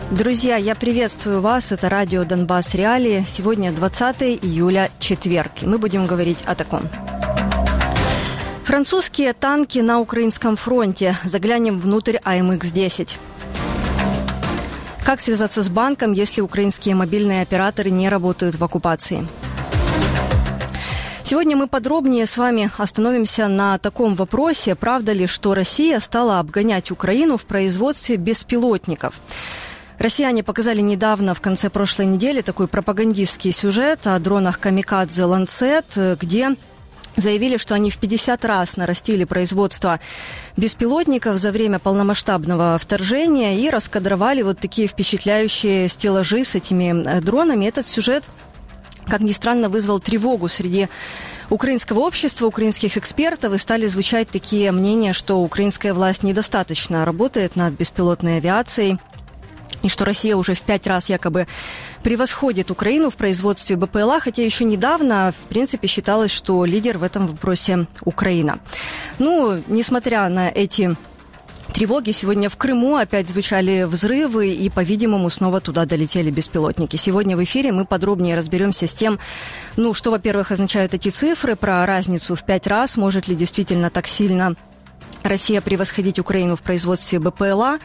Друзья, я приветствую вас. Это радио «Донбасс Реалии». Сегодня 20 июля, четверг. И мы будем говорить о таком. Французские танки на украинском фронте. Заглянем внутрь АМХ-10. Как связаться с банком, если украинские мобильные операторы не работают в оккупации? Сегодня мы подробнее с вами остановимся на таком вопросе. Правда ли, что Россия стала обгонять Украину в производстве беспилотников? Россияне показали недавно, в конце прошлой недели, такой пропагандистский сюжет о дронах «Камикадзе Ланцет», где заявили, что они в 50 раз нарастили производство беспилотников за время полномасштабного вторжения и раскадровали вот такие впечатляющие стеллажи с этими дронами. Этот сюжет, как ни странно, вызвал тревогу среди украинского общества, украинских экспертов, и стали звучать такие мнения, что украинская власть недостаточно работает над беспилотной авиацией, и что Россия уже в 5 раз якобы превосходит Украину в производстве БПЛА, хотя еще недавно, в принципе, считалось, что лидер в этом вопросе Украина. Ну, несмотря на эти тревоги, сегодня в Крыму опять звучали взрывы, и, по-видимому, снова туда долетели беспилотники. Сегодня в эфире мы подробнее разберемся с тем, что, во-первых, означают эти цифры, про разницу в 5 раз, может ли действительно так сильно Россия превосходить Украину в производстве БПЛА,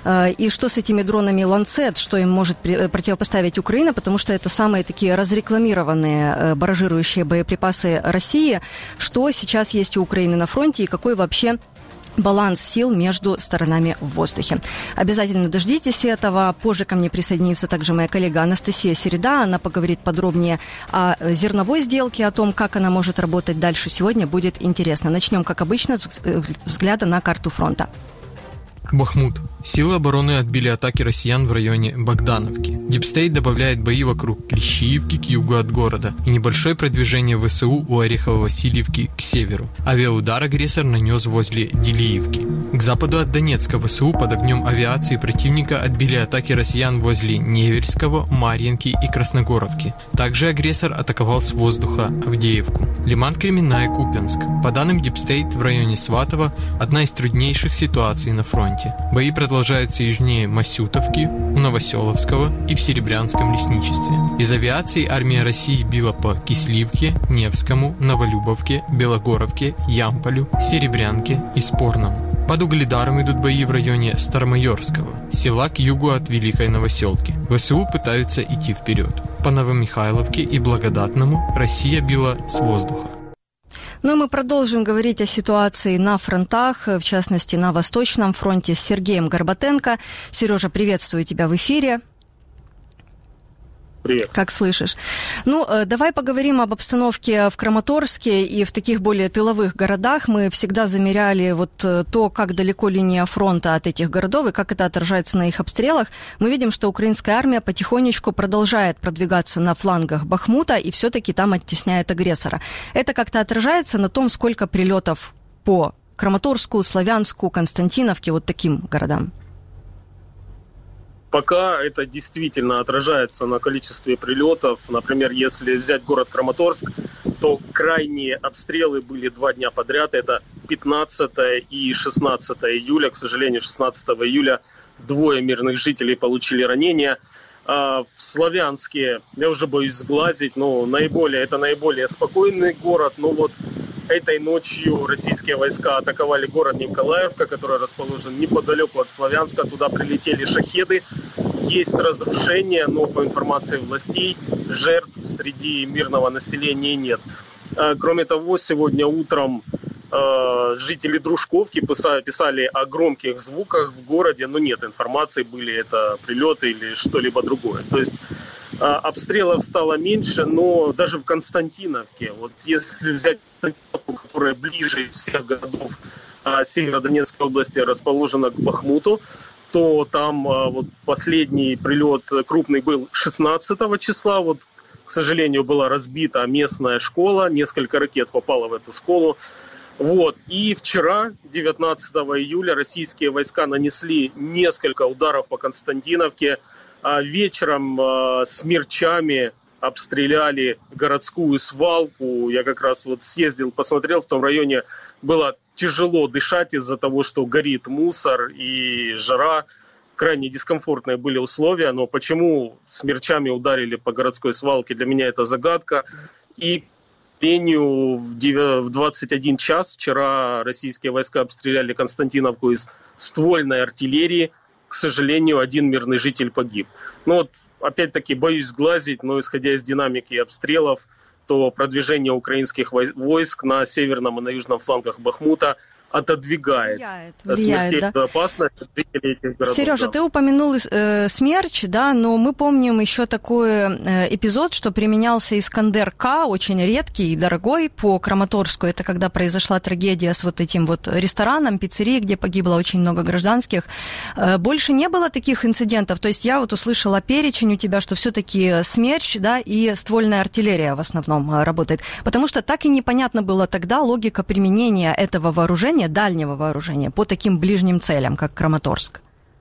и что с этими дронами «Ланцет», что им может противопоставить Украина, потому что это самые такие разрекламированные баражирующие боеприпасы России, что сейчас есть у Украины на фронте и какой вообще баланс сил между сторонами в воздухе. Обязательно дождитесь этого. Позже ко мне присоединится также моя коллега Анастасия Середа. Она поговорит подробнее о зерновой сделке, о том, как она может работать дальше. Сегодня будет интересно. Начнем, как обычно, с взгляда на карту фронта. Бахмут. Силы обороны отбили атаки россиян в районе Богдановки. Дипстейт добавляет бои вокруг Клещиевки к югу от города и небольшое продвижение ВСУ у Орехово-Васильевки к северу. Авиаудар агрессор нанес возле Делиевки. К западу от Донецка ВСУ под огнем авиации противника отбили атаки россиян возле Неверского, Марьинки и Красногоровки. Также агрессор атаковал с воздуха Авдеевку. Лиман, Кременная, Купянск. По данным Дипстейт, в районе Сватова одна из труднейших ситуаций на фронте. Бои продолжаются южнее Масютовки, у Новоселовского и в Серебрянском лесничестве. Из авиации армия России била по Кисливке, Невскому, Новолюбовке, Белогоровке, Ямполю, Серебрянке и Спорному. Под Угледаром идут бои в районе Старомайорского, села к югу от Великой Новоселки. ВСУ пытаются идти вперед. По Новомихайловке и Благодатному Россия била с воздуха. Ну и мы продолжим говорить о ситуации на фронтах, в частности, на Восточном фронте с Сергеем Горбатенко. Сережа, приветствую тебя в эфире. Привет. Как слышишь? Давай поговорим об обстановке в Краматорске и в таких более тыловых городах. Мы всегда замеряли то, как далеко линия фронта от этих городов и как это отражается на их обстрелах. Мы видим, что украинская армия потихонечку продолжает продвигаться на флангах Бахмута и все-таки там оттесняет агрессора. Это как-то отражается на том, сколько прилетов по Краматорску, Славянску, Константиновке, вот таким городам? Пока это действительно отражается на количестве прилетов. Например, если взять город Краматорск, то крайние обстрелы были 2 дня подряд. Это 15 и 16 июля. К сожалению, 16 июля 2 мирных жителей получили ранения. В Славянске, я уже боюсь сглазить, но это наиболее спокойный город. Но вот этой ночью российские войска атаковали город Николаевка, который расположен неподалеку от Славянска. Туда прилетели шахеды. Есть разрушения, но по информации властей жертв среди мирного населения нет. Кроме того, сегодня утром жители Дружковки писали о громких звуках в городе, но нет информации, были это прилеты или что-либо другое. То есть обстрелов стало меньше, но даже в Константиновке, вот если взять, которая ближе из всех городов Северодонецкой области расположена к Бахмуту, то там последний прилет крупный был 16 числа. К сожалению, была разбита местная школа, несколько ракет попало в эту школу. И вчера, 19 июля, российские войска нанесли несколько ударов по Константиновке. Вечером смерчами обстреляли городскую свалку. Я как раз съездил, посмотрел, в том районе было тяжело дышать из-за того, что горит мусор и жара. крайне дискомфортные были условия, но почему смерчами ударили по городской свалке, для меня это загадка. И, к сожалению, в 21 час вчера российские войска обстреляли Константиновку из ствольной артиллерии. К сожалению, один мирный житель погиб. Ну вот, опять-таки, боюсь сглазить, но исходя из динамики обстрелов, то продвижение украинских войск на северном и на южном флангах Бахмута отодвигает смертельную опасность от жителей этих городов. Сережа, ты упомянул «Смерч», да, но мы помним еще такой эпизод, что применялся «Искандер-К», очень редкий и дорогой, по Краматорску. Это когда произошла трагедия с вот этим вот рестораном, пиццерией, где погибло очень много гражданских. Больше не было таких инцидентов? То есть я вот услышала перечень у тебя, что все-таки «Смерч», да, и ствольная артиллерия в основном работает. Потому что так и непонятно было тогда логика применения этого вооружения, дальнего вооружения, по таким ближним целям, как Краматорск?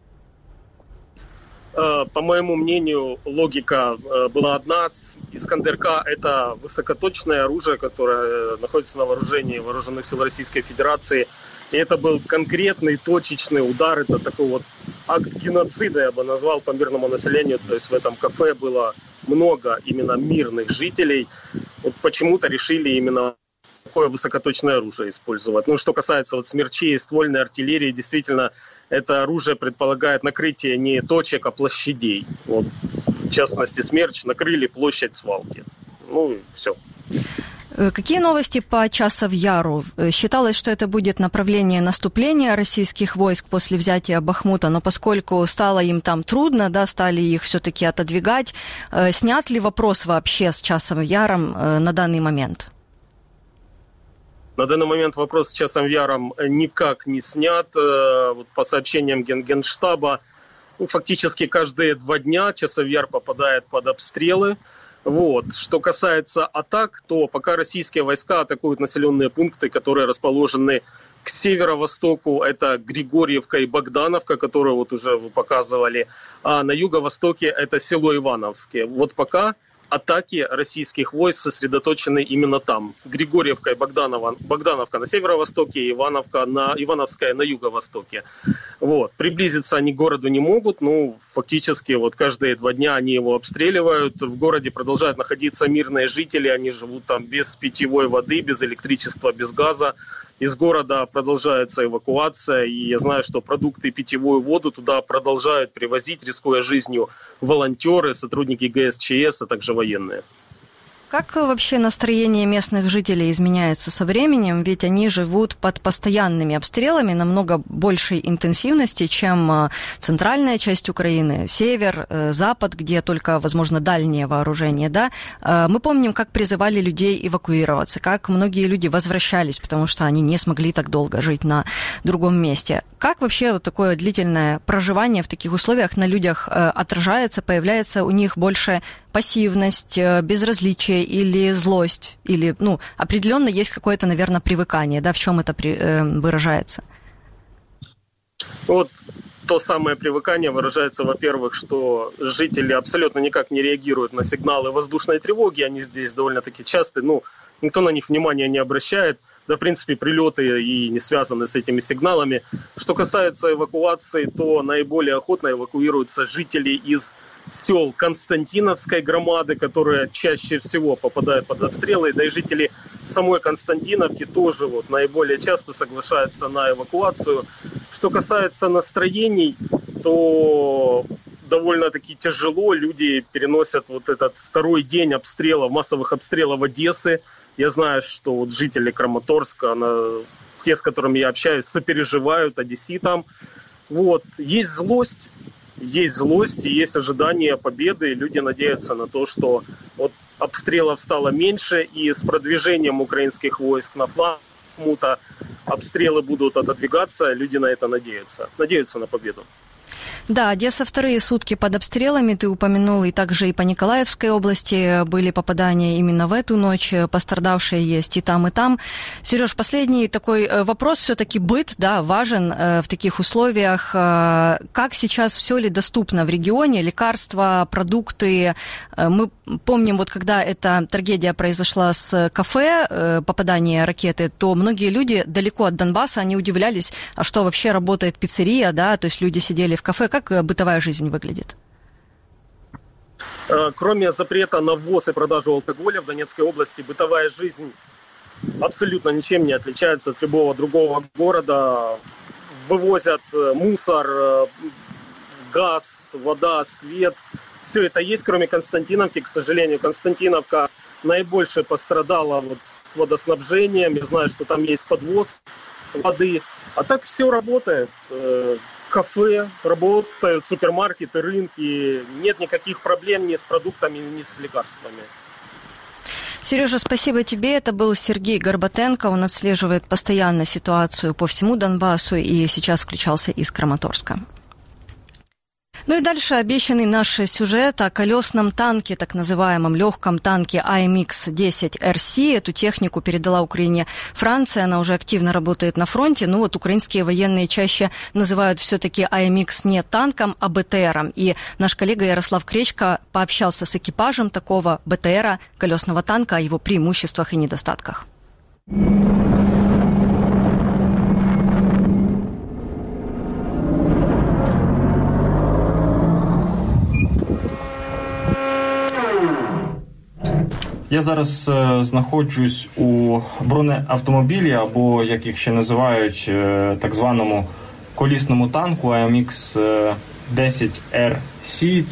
По моему мнению, логика была одна. «Искандер-К» — это высокоточное оружие, которое находится на вооружении Вооруженных сил Российской Федерации. И это был конкретный, точечный удар. Это такой вот акт геноцида, я бы назвал, по мирному населению. То есть в этом кафе было много именно мирных жителей. Вот почему-то решили именно такое высокоточное оружие использовать. Ну, что касается вот смерчей и ствольной артиллерии, действительно, это оружие предполагает накрытие не точек, а площадей. Вот, в частности, «Смерч» накрыли площадь свалки. Ну, и все. Какие новости по Часов-Яру? Считалось, что это будет направление наступления российских войск после взятия Бахмута, но поскольку стало им там трудно, да, стали их все-таки отодвигать, снят ли вопрос вообще с Часовым-Яром на данный момент? На данный момент вопрос с Часовым-Яром никак не снят. Вот по сообщениям Генштаба, фактически каждые 2 дня Часов-Яр попадает под обстрелы. Вот. Что касается атак, то пока российские войска атакуют населенные пункты, которые расположены к северо-востоку, это Григорьевка и Богдановка, которые вот уже вы показывали, а на юго-востоке это село Ивановское. Вот пока атаки российских войск сосредоточены именно там. Григорьевка и Богдановка на северо-востоке, Ивановская на юго-востоке. Вот. Приблизиться они к городу не могут, но фактически вот каждые 2 дня они его обстреливают. В городе продолжают находиться мирные жители, они живут там без питьевой воды, без электричества, без газа. Из города продолжается эвакуация, и я знаю, что продукты и питьевую воду туда продолжают привозить, рискуя жизнью, волонтеры, сотрудники ГСЧС, а также военные. Как вообще настроение местных жителей изменяется со временем? Ведь они живут под постоянными обстрелами намного большей интенсивности, чем центральная часть Украины, север, запад, где только, возможно, дальнее вооружение. Да? Мы помним, как призывали людей эвакуироваться, как многие люди возвращались, потому что они не смогли так долго жить на другом месте. Как вообще вот такое длительное проживание в таких условиях на людях отражается? Появляется у них больше пассивность, безразличие или злость, или, определенно есть какое-то, наверное, привыкание, да, в чем это выражается? Вот то самое привыкание выражается, во-первых, что жители абсолютно никак не реагируют на сигналы воздушной тревоги, они здесь довольно-таки часты, никто на них внимания не обращает, да, в принципе, прилеты и не связаны с этими сигналами. Что касается эвакуации, то наиболее охотно эвакуируются жители из сел Константиновской громады, которые чаще всего попадают под обстрелы, да и жители самой Константиновки тоже вот наиболее часто соглашаются на эвакуацию. Что касается настроений, то довольно-таки тяжело люди переносят вот этот 2-й день обстрелов, массовых обстрелов Одессы. Я знаю, что вот жители Краматорска, те, с которыми я общаюсь, сопереживают одесситам. Вот. Есть злость и есть ожидание победы, и люди надеются на то, что вот обстрелов стало меньше, и с продвижением украинских войск на фланг Бахмута обстрелы будут отодвигаться, люди на это надеются на победу. Да, Одесса 2-е сутки под обстрелами, ты упомянул, и также и по Николаевской области были попадания именно в эту ночь, пострадавшие есть и там, и там. Сереж, последний такой вопрос, все-таки быт, да, важен в таких условиях. Как сейчас все ли доступно в регионе, лекарства, продукты? Мы помним, вот когда эта трагедия произошла с кафе, попадание ракеты, то многие люди далеко от Донбасса, они удивлялись, а что вообще работает пиццерия, да, то есть люди сидели в кафе, как бытовая жизнь выглядит? Кроме запрета на ввоз и продажу алкоголя в Донецкой области, бытовая жизнь абсолютно ничем не отличается от любого другого города. Вывозят мусор, газ, вода, свет. Все это есть, кроме Константиновки. К сожалению, Константиновка наибольше пострадала с водоснабжением. Я знаю, что там есть подвоз воды. А так все работает. Кафе работают, супермаркеты, рынки. Нет никаких проблем ни с продуктами, ни с лекарствами. Сережа, спасибо тебе. Это был Сергей Горбатенко. Он отслеживает постоянно ситуацию по всему Донбассу и сейчас включался из Краматорска. Ну и дальше обещанный наш сюжет о колесном танке, так называемом легком танке AMX-10 RC. Эту технику передала Украине Франция, она уже активно работает на фронте. Ну вот украинские военные чаще называют все-таки AMX не танком, а БТРом. И наш коллега Ярослав Кречко пообщался с экипажем такого БТРа, колесного танка, о его преимуществах и недостатках. Я зараз знаходжусь у бронеавтомобілі, або, як їх ще називають, так званому колісному танку AMX-10RC.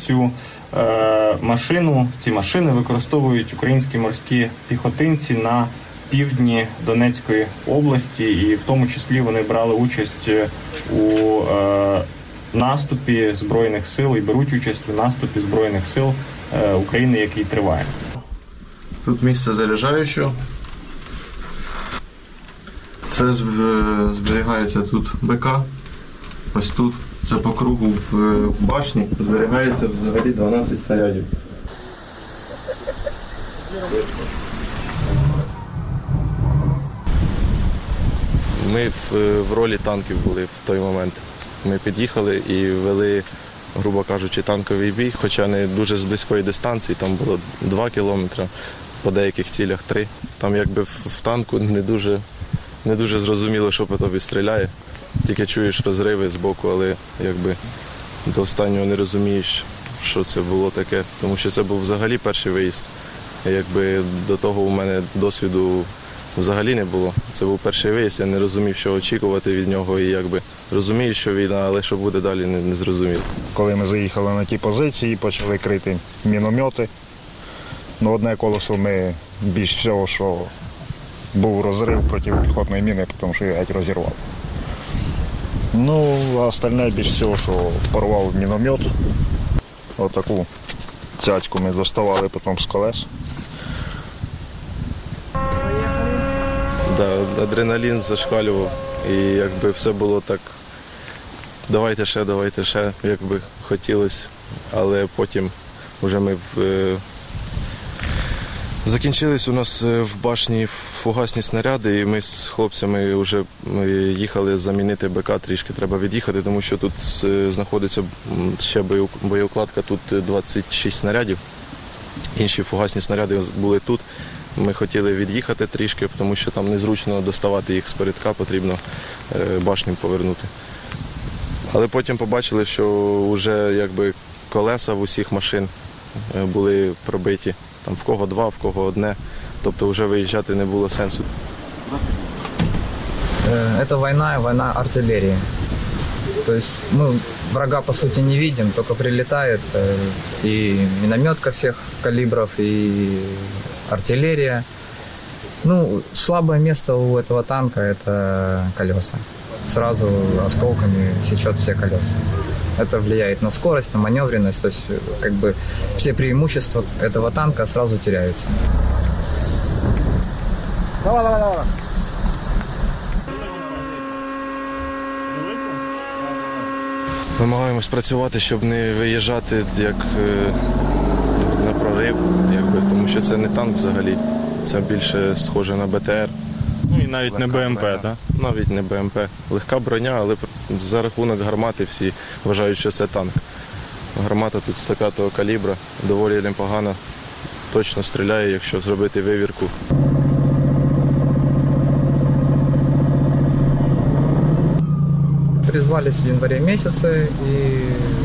Ці машини використовують українські морські піхотинці на півдні Донецької області, і в тому числі вони брали участь у наступі Збройних сил і беруть участь у наступі Збройних сил України, який триває. Тут місце заряджаючого. Це зберігається тут БК. Ось тут. Це по кругу в башні. Зберігається взагалі 12 снарядів. Ми в ролі танків були в той момент. Ми під'їхали і вели, грубо кажучи, танковий бій, хоча не дуже з близької дистанції, там було 2 кілометри, по деяких цілях 3. Там якби в танку не дуже зрозуміло, що по тобі стріляє. Тільки чуєш розриви з боку, але якби до останнього не розумієш, що це було таке. Тому що це був взагалі перший виїзд. Якби до того у мене досвіду взагалі не було. Це був перший виїзд, я не розумів, що очікувати від нього. І якби розумію, що війна, але що буде далі, не зрозумів. Коли ми заїхали на ті позиції, почали крити міномети. Ну, одне колесо ми більш всього, що був розрив протипіхотної міни, тому що її геть розірвав. Ну, а остальне більш всього, що порвав міномет. Отаку цяцьку ми доставали потім з колес. Да, адреналін зашкалював. І якби все було так, давайте ще, якби хотілося. Але потім вже ми закінчились у нас в башні фугасні снаряди, і ми з хлопцями вже їхали замінити БК, трішки треба від'їхати, тому що тут знаходиться ще боєукладка, тут 26 снарядів. Інші фугасні снаряди були тут. Ми хотіли від'їхати трішки, тому що там незручно доставати їх з передка, потрібно башню повернути. Але потім побачили, що вже якби колеса в усіх машин були пробиті. Там в кого 2, в кого 1. Тобто вже виїжджати не було сенсу. Это война артиллерии. То есть мы врага по сути не видим, только прилетает и минометка всех калибров, и артиллерия. Ну, слабое место у этого танка – это колеса. Сразу осколками сечет все колеса. Это влияет на скорость, на маневренность, то есть как бы все преимущества этого танка сразу теряются. Давай. Намагаємось працювати, щоб не виїжджати як на прорив, якби, тому що це не танк взагалі, це більше схоже на БТР. Ну і навіть не БМП, так? Навіть не БМП. Легка броня, але за рахунок гармати всі вважають, що це танк. Гармата тут 105-го калібра, доволі непогано, точно стріляє, якщо зробити вивірку. призвались в январе месяце и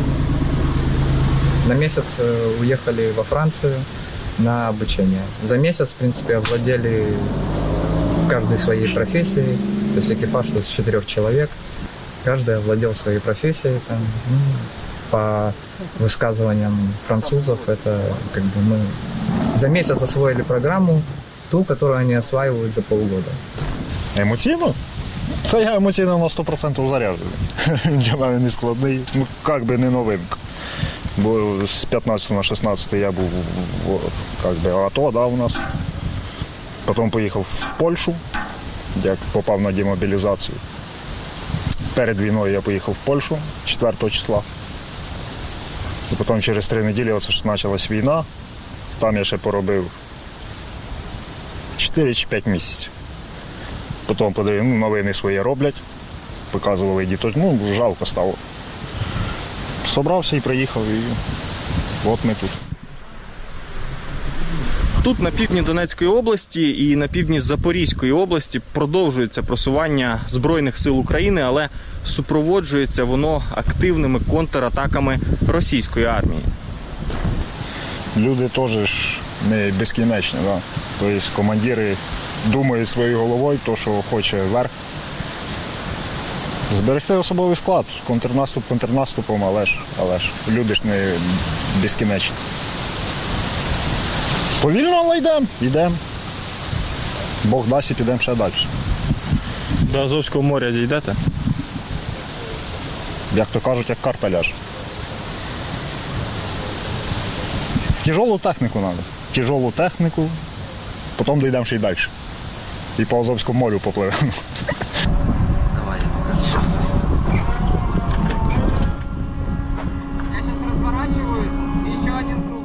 на месяц уехали во Францию на обучение. За месяц, в принципе, овладели каждой своей профессией. То есть экипаж из 4 человек. Каждый овладел своей профессией. Там, по высказываниям французов, это как бы мы за месяц освоили программу, ту, которую они осваивают за полгода. Емоційно? Це я емоційно на 100% заряджений. Для мене не складний. Ну, як би не новинка. Бо з 15 на 16 я був в АТО, да, у нас. Потім поїхав в Польщу, як попав на демобілізацію. Перед війною я поїхав в Польщу 4 числа. І потім через 3 неділі оце ж почалась війна. Там я ще поробив 4 чи 5 місяців. Потім подивив, новини свої роблять, показували діточок, жалко стало. Собрався і приїхав, і от ми тут. Тут на півдні Донецької області і на півдні Запорізької області продовжується просування Збройних сил України, але супроводжується воно активними контратаками російської армії. Люди теж не безкінечні, да? Тобто командири думають своєю головою, то, що хоче верх. Зберегти особовий склад, контрнаступ контрнаступом, але ж люди ж не безкінечні. Повільно, але йдемо. Бог дасть і підемо ще далі. До Азовського моря дійдете? Як то кажуть, як карта ляже. Тяжелу техніку треба. Тяжелу техніку, потім дійдемо ще й далі. І по Азовському морю попливемо. Давай, сейчас. Я сейчас разворачиваюсь, еще один круг.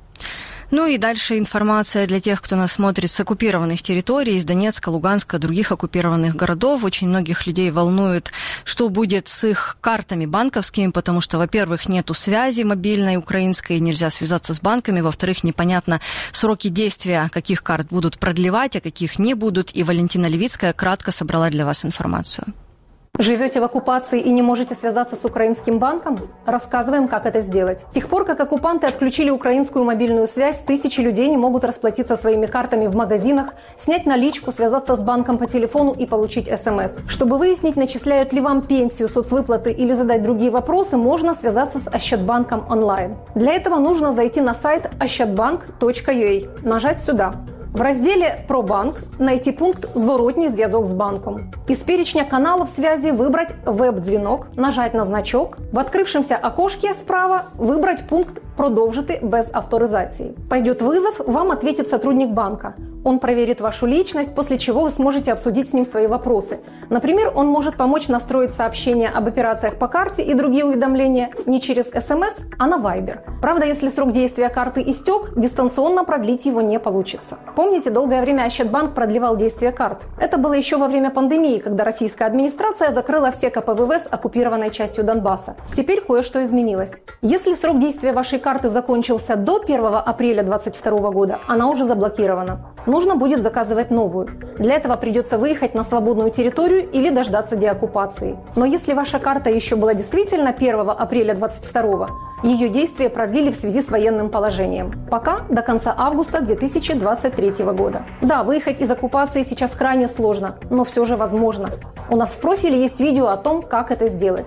Ну и дальше информация для тех, кто нас смотрит с оккупированных территорий, из Донецка, Луганска, других оккупированных городов. Очень многих людей волнует, что будет с их картами банковскими, потому что, во-первых, нету связи мобильной украинской, нельзя связаться с банками, во-вторых, непонятно сроки действия, каких карт будут продлевать, а каких не будут. И Валентина Левицкая кратко собрала для вас информацию. Живете в оккупации и не можете связаться с украинским банком? Рассказываем, как это сделать. С тех пор, как оккупанты отключили украинскую мобильную связь, тысячи людей не могут расплатиться своими картами в магазинах, снять наличку, связаться с банком по телефону и получить СМС. Чтобы выяснить, начисляют ли вам пенсию, соцвыплаты или задать другие вопросы, можно связаться с Ощадбанком онлайн. Для этого нужно зайти на сайт ощадbank.ua, нажать сюда. В разделе «Про банк» найти пункт «Зворотній зв'язок з банком». Из перечня каналов связи выбрать «Веб-дзвінок», нажать на значок. В открывшемся окошке справа выбрать пункт «Продовжити без авторизации». Пойдет вызов, вам ответит сотрудник банка. Он проверит вашу личность, после чего вы сможете обсудить с ним свои вопросы. Например, он может помочь настроить сообщения об операциях по карте и другие уведомления не через СМС, а на Viber. Правда, если срок действия карты истек, дистанционно продлить его не получится. Помните, долгое время Ощадбанк продлевал действие карт? Это было еще во время пандемии, когда российская администрация закрыла все КПВВ с оккупированной частью Донбасса. Теперь кое-что изменилось. Если срок действия вашей карты закончился до 1 апреля 2022 года, она уже заблокирована. Нужно будет заказывать новую. Для этого придется выехать на свободную территорию или дождаться деоккупации. Но если ваша карта еще была действительно 1 апреля 2022, ее действие продлили в связи с военным положением. Пока до конца августа 2023 года. Да, выехать из оккупации сейчас крайне сложно, но все же возможно. У нас в профиле есть видео о том, как это сделать.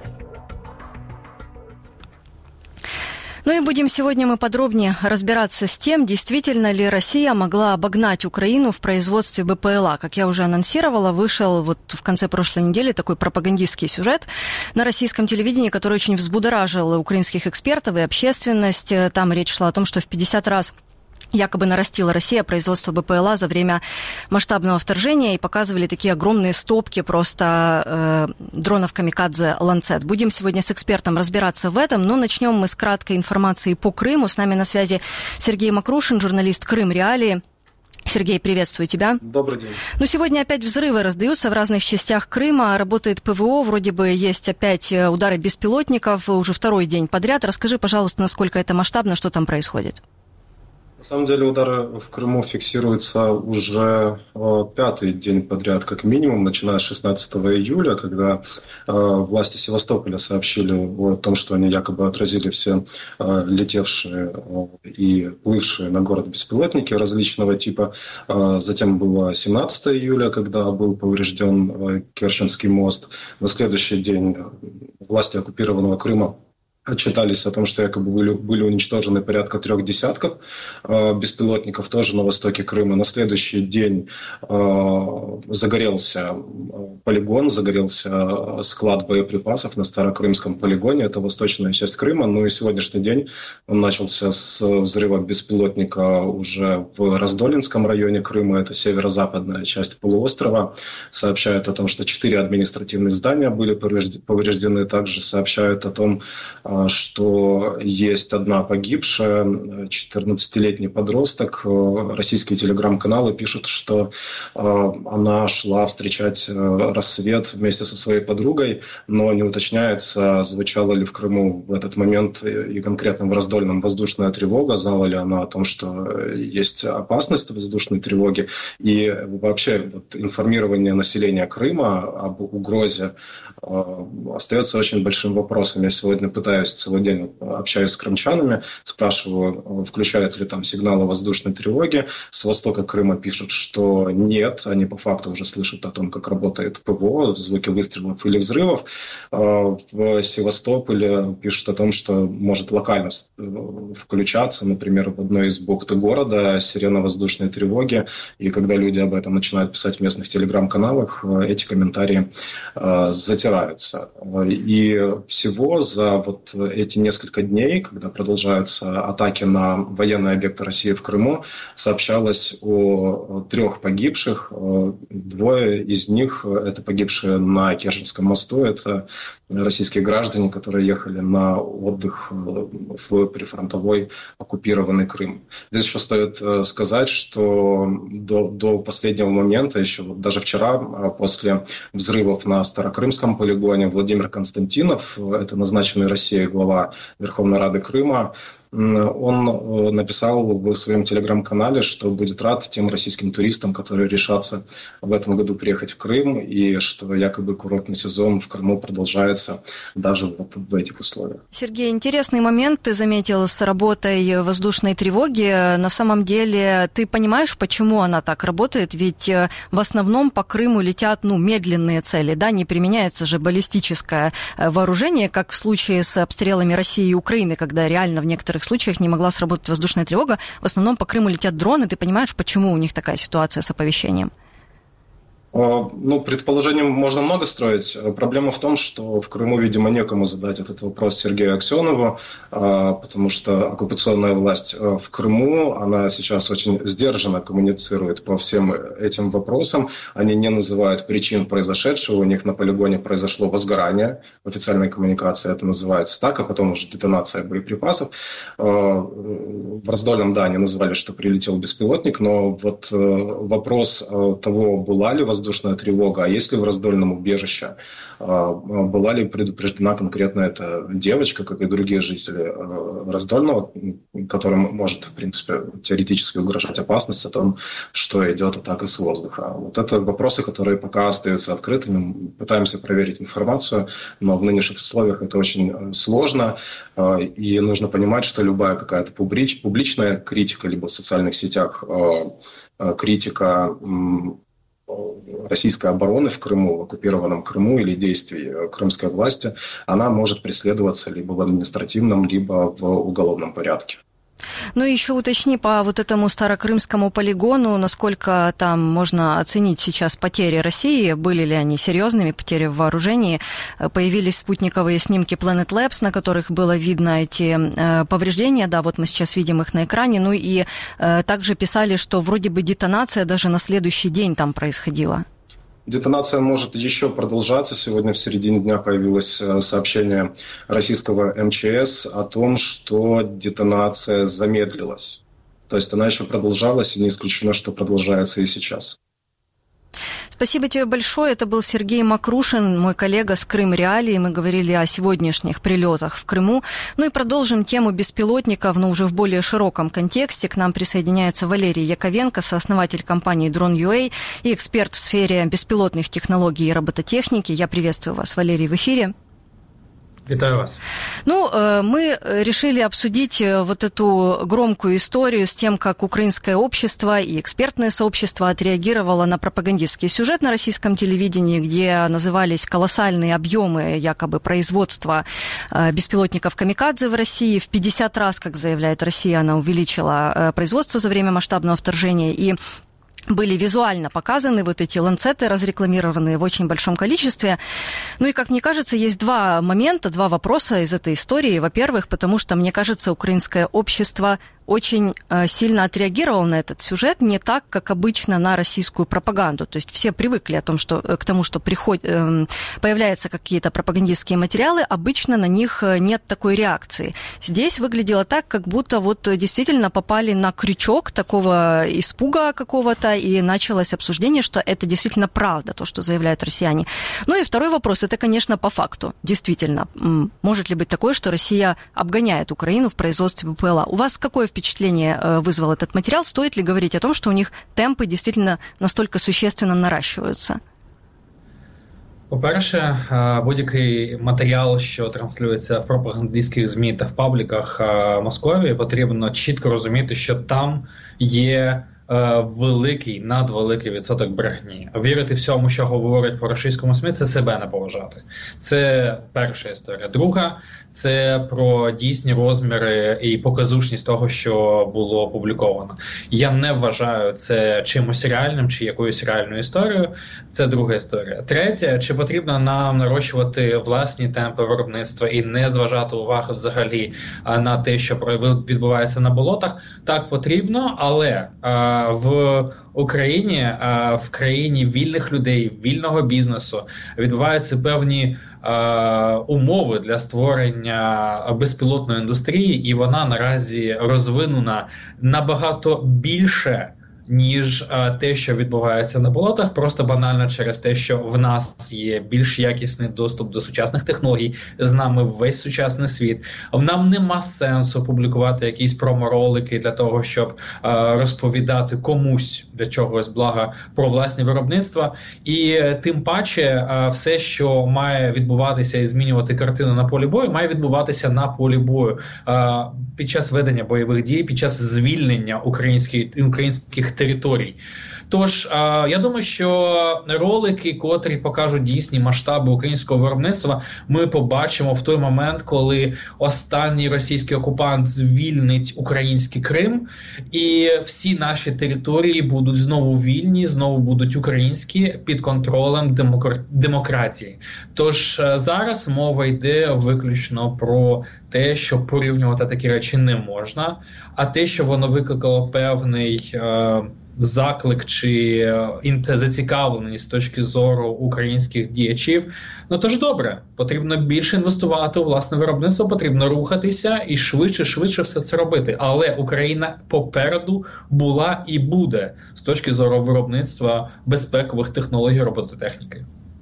Ну и будем сегодня мы подробнее разбираться с тем, действительно ли Россия могла обогнать Украину в производстве БПЛА. Как я уже анонсировала, вышел вот в конце прошлой недели такой пропагандистский сюжет на российском телевидении, который очень взбудоражил украинских экспертов и общественность. Там речь шла о том, что в 50 раз якобы нарастила Россия производство БПЛА за время масштабного вторжения, и показывали такие огромные стопки просто дронов «Камикадзе» «Ланцет». Будем сегодня с экспертом разбираться в этом, но начнем мы с краткой информации по Крыму. С нами на связи Сергей Макрушин, журналист «Крым Реалии». Сергей, приветствую тебя. Добрый день. Ну, сегодня опять взрывы раздаются в разных частях Крыма. Работает ПВО, вроде бы есть опять удары беспилотников уже второй день подряд. Расскажи, пожалуйста, насколько это масштабно, что там происходит? На самом деле удары в Крыму фиксируются уже 5-й день подряд, как минимум, начиная с 16 июля, когда власти Севастополя сообщили о том, что они якобы отразили все летевшие и плывшие на город беспилотники различного типа. Затем было 17 июля, когда был поврежден Керченский мост. На следующий день власти оккупированного Крыма отчитались о том, что якобы были уничтожены порядка 3 десятков беспилотников тоже на востоке Крыма. На следующий день загорелся полигон, загорелся склад боеприпасов на Старокрымском полигоне. Это восточная часть Крыма. Ну и сегодняшний день он начался с взрыва беспилотника уже в Раздолинском районе Крыма. Это северо-западная часть полуострова. Сообщают о том, что 4 административных здания были повреждены. Также сообщают о том, что есть одна погибшая, 14-летний подросток. Российские телеграм-каналы пишут, что она шла встречать рассвет вместе со своей подругой, но не уточняется, звучала ли в Крыму в этот момент и конкретно в Раздольном воздушная тревога, знала ли она о том, что есть опасность воздушной тревоги. И вообще информирование населения Крыма об угрозе остается очень большим вопросом. Я сегодня пытаюсь целый день, общаюсь с крымчанами, спрашиваю, включают ли там сигналы воздушной тревоги. С востока Крыма пишут, что нет, они по факту уже слышат о том, как работает ПВО, звуки выстрелов или взрывов. В Севастополе пишут о том, что может локально включаться, например, в одной из бухт города сирена воздушной тревоги, и когда люди об этом начинают писать в местных телеграм-каналах, эти комментарии затираются. И всего за вот эти несколько дней, когда продолжаются атаки на военные объекты России в Крыму, сообщалось о 3 погибших. 2 из них – это погибшие на Керченском мосту. Это российские граждане, которые ехали на отдых в прифронтовой оккупированный Крым. Здесь еще стоит сказать, что до последнего момента, еще даже вчера, после взрывов на Старокрымском полигоне, Владимир Константинов, это назначенный Россией глава Верховной Рады Крыма, он написал в своем телеграм-канале, что будет рад тем российским туристам, которые решатся в этом году приехать в Крым, и что якобы курортный сезон в Крыму продолжается даже вот в этих условиях. Сергей, интересный момент ты заметил с работой воздушной тревоги. На самом деле, ты понимаешь, почему она так работает? Ведь в основном по Крыму летят медленные цели, да, не применяется же баллистическое вооружение, как в случае с обстрелами России и Украины, когда реально в некоторых случаях не могла сработать воздушная тревога. В основном по Крыму летят дроны. Ты понимаешь, почему у них такая ситуация с оповещением? Предположением можно много строить. Проблема в том, что в Крыму, видимо, некому задать этот вопрос Сергею Аксенову, потому что оккупационная власть в Крыму, она сейчас очень сдержанно коммуницирует по всем этим вопросам. Они не называют причин произошедшего. У них на полигоне произошло возгорание. В официальной коммуникации это называется так, а потом уже детонация боеприпасов. В Раздольном, да, они назвали, что прилетел беспилотник, но вот вопрос того, была ли воздушная тревога, а если в Раздольном убежище, была ли предупреждена конкретно эта девочка, как и другие жители Раздольного, которым может, в принципе, теоретически угрожать опасность о том, что идет атака с воздуха. Вот это вопросы, которые пока остаются открытыми. Мы пытаемся проверить информацию, но в нынешних условиях это очень сложно, и нужно понимать, что любая какая-то публичная критика, либо в социальных сетях критика российской обороны в Крыму, в оккупированном Крыму или действий крымской власти, она может преследоваться либо в административном, либо в уголовном порядке. Ну и еще уточни по вот этому Старокрымскому полигону, насколько там можно оценить сейчас потери России, были ли они серьезными, потери в вооружении. Появились спутниковые снимки Planet Labs, на которых было видно эти повреждения, да, вот мы сейчас видим их на экране, ну и также писали, что вроде бы детонация даже на следующий день там происходила. Детонация может еще продолжаться. Сегодня в середине дня появилось сообщение российского МЧС о том, что детонация замедлилась. То есть она еще продолжалась, и не исключено, что продолжается и сейчас. Спасибо тебе большое. Это был Сергей Макрушин, мой коллега с Крым Реалии. Мы говорили о сегодняшних прилетах в Крыму. Ну и продолжим тему беспилотников, но уже в более широком контексте. К нам присоединяется Валерий Яковенко, сооснователь компании Drone.ua и эксперт в сфере беспилотных технологий и робототехники. Я приветствую вас, Валерий, в эфире. Витаю вас. Ну, мы решили обсудить вот эту громкую историю с тем, как украинское общество и экспертное сообщество отреагировало на пропагандистский сюжет на российском телевидении, где назывались колоссальные объемы якобы производства беспилотников «Камикадзе» в России. В 50 раз, как заявляет Россия, она увеличила производство за время масштабного вторжения, и были визуально показаны вот эти ланцеты, разрекламированные в очень большом количестве. Ну и, как мне кажется, есть два момента, два вопроса из этой истории. Во-первых, потому что, мне кажется, украинское общество очень сильно отреагировало на этот сюжет, не так, как обычно на российскую пропаганду. То есть все привыкли к тому, что появляются какие-то пропагандистские материалы, обычно на них нет такой реакции. Здесь выглядело так, как будто вот действительно попали на крючок такого испуга какого-то, и началось обсуждение, что это действительно правда, то, что заявляют россияне. Ну и второй вопрос, это, конечно, по факту. Действительно, может ли быть такое, что Россия обгоняет Украину в производстве БПЛА? У вас какое впечатление вызвал этот материал? Стоит ли говорить о том, что у них темпы действительно настолько существенно наращиваются? По-перше, будь-який матеріал, що транслюється в пропагандистських ЗМІ та в пабліках Московії, потрібно чітко розуміти, що там є великий, надвеликий відсоток брехні. Вірити всьому, що говорять по російському СМІ, це себе не поважати. Це перша історія. Друга – це про дійсні розміри і показушність того, що було опубліковано. Я не вважаю це чимось реальним чи якоюсь реальною історією. Це друга історія. Третя – чи потрібно нам нарощувати власні темпи виробництва і не зважати уваги взагалі на те, що відбувається на болотах? Так, потрібно, але в Україні, в країні вільних людей, вільного бізнесу відбуваються певні умови для створення безпілотної індустрії, і вона наразі розвинена набагато більше, ніж те, що відбувається на болотах, просто банально через те, що в нас є більш якісний доступ до сучасних технологій, з нами весь сучасний світ. Нам нема сенсу публікувати якісь проморолики для того, щоб розповідати комусь для чогось блага про власні виробництва. І тим паче все, що має відбуватися і змінювати картину на полі бою, має відбуватися на полі бою під час ведення бойових дій, під час звільнення українських територій. Тож, я думаю, що ролики, котрі покажуть дійсні масштаби українського виробництва, ми побачимо в той момент, коли останній російський окупант звільнить український Крим, і всі наші території будуть знову вільні, знову будуть українські, під контролем демократії. Тож, зараз мова йде виключно про те, що порівнювати такі речі не можна, а те, що воно викликало певний заклик чи зацікавленість з точки зору українських діячів. Ну тож добре, потрібно більше інвестувати у власне виробництво, потрібно рухатися і швидше все це робити. Але Україна попереду була і буде з точки зору виробництва безпекових технологій робототехніки.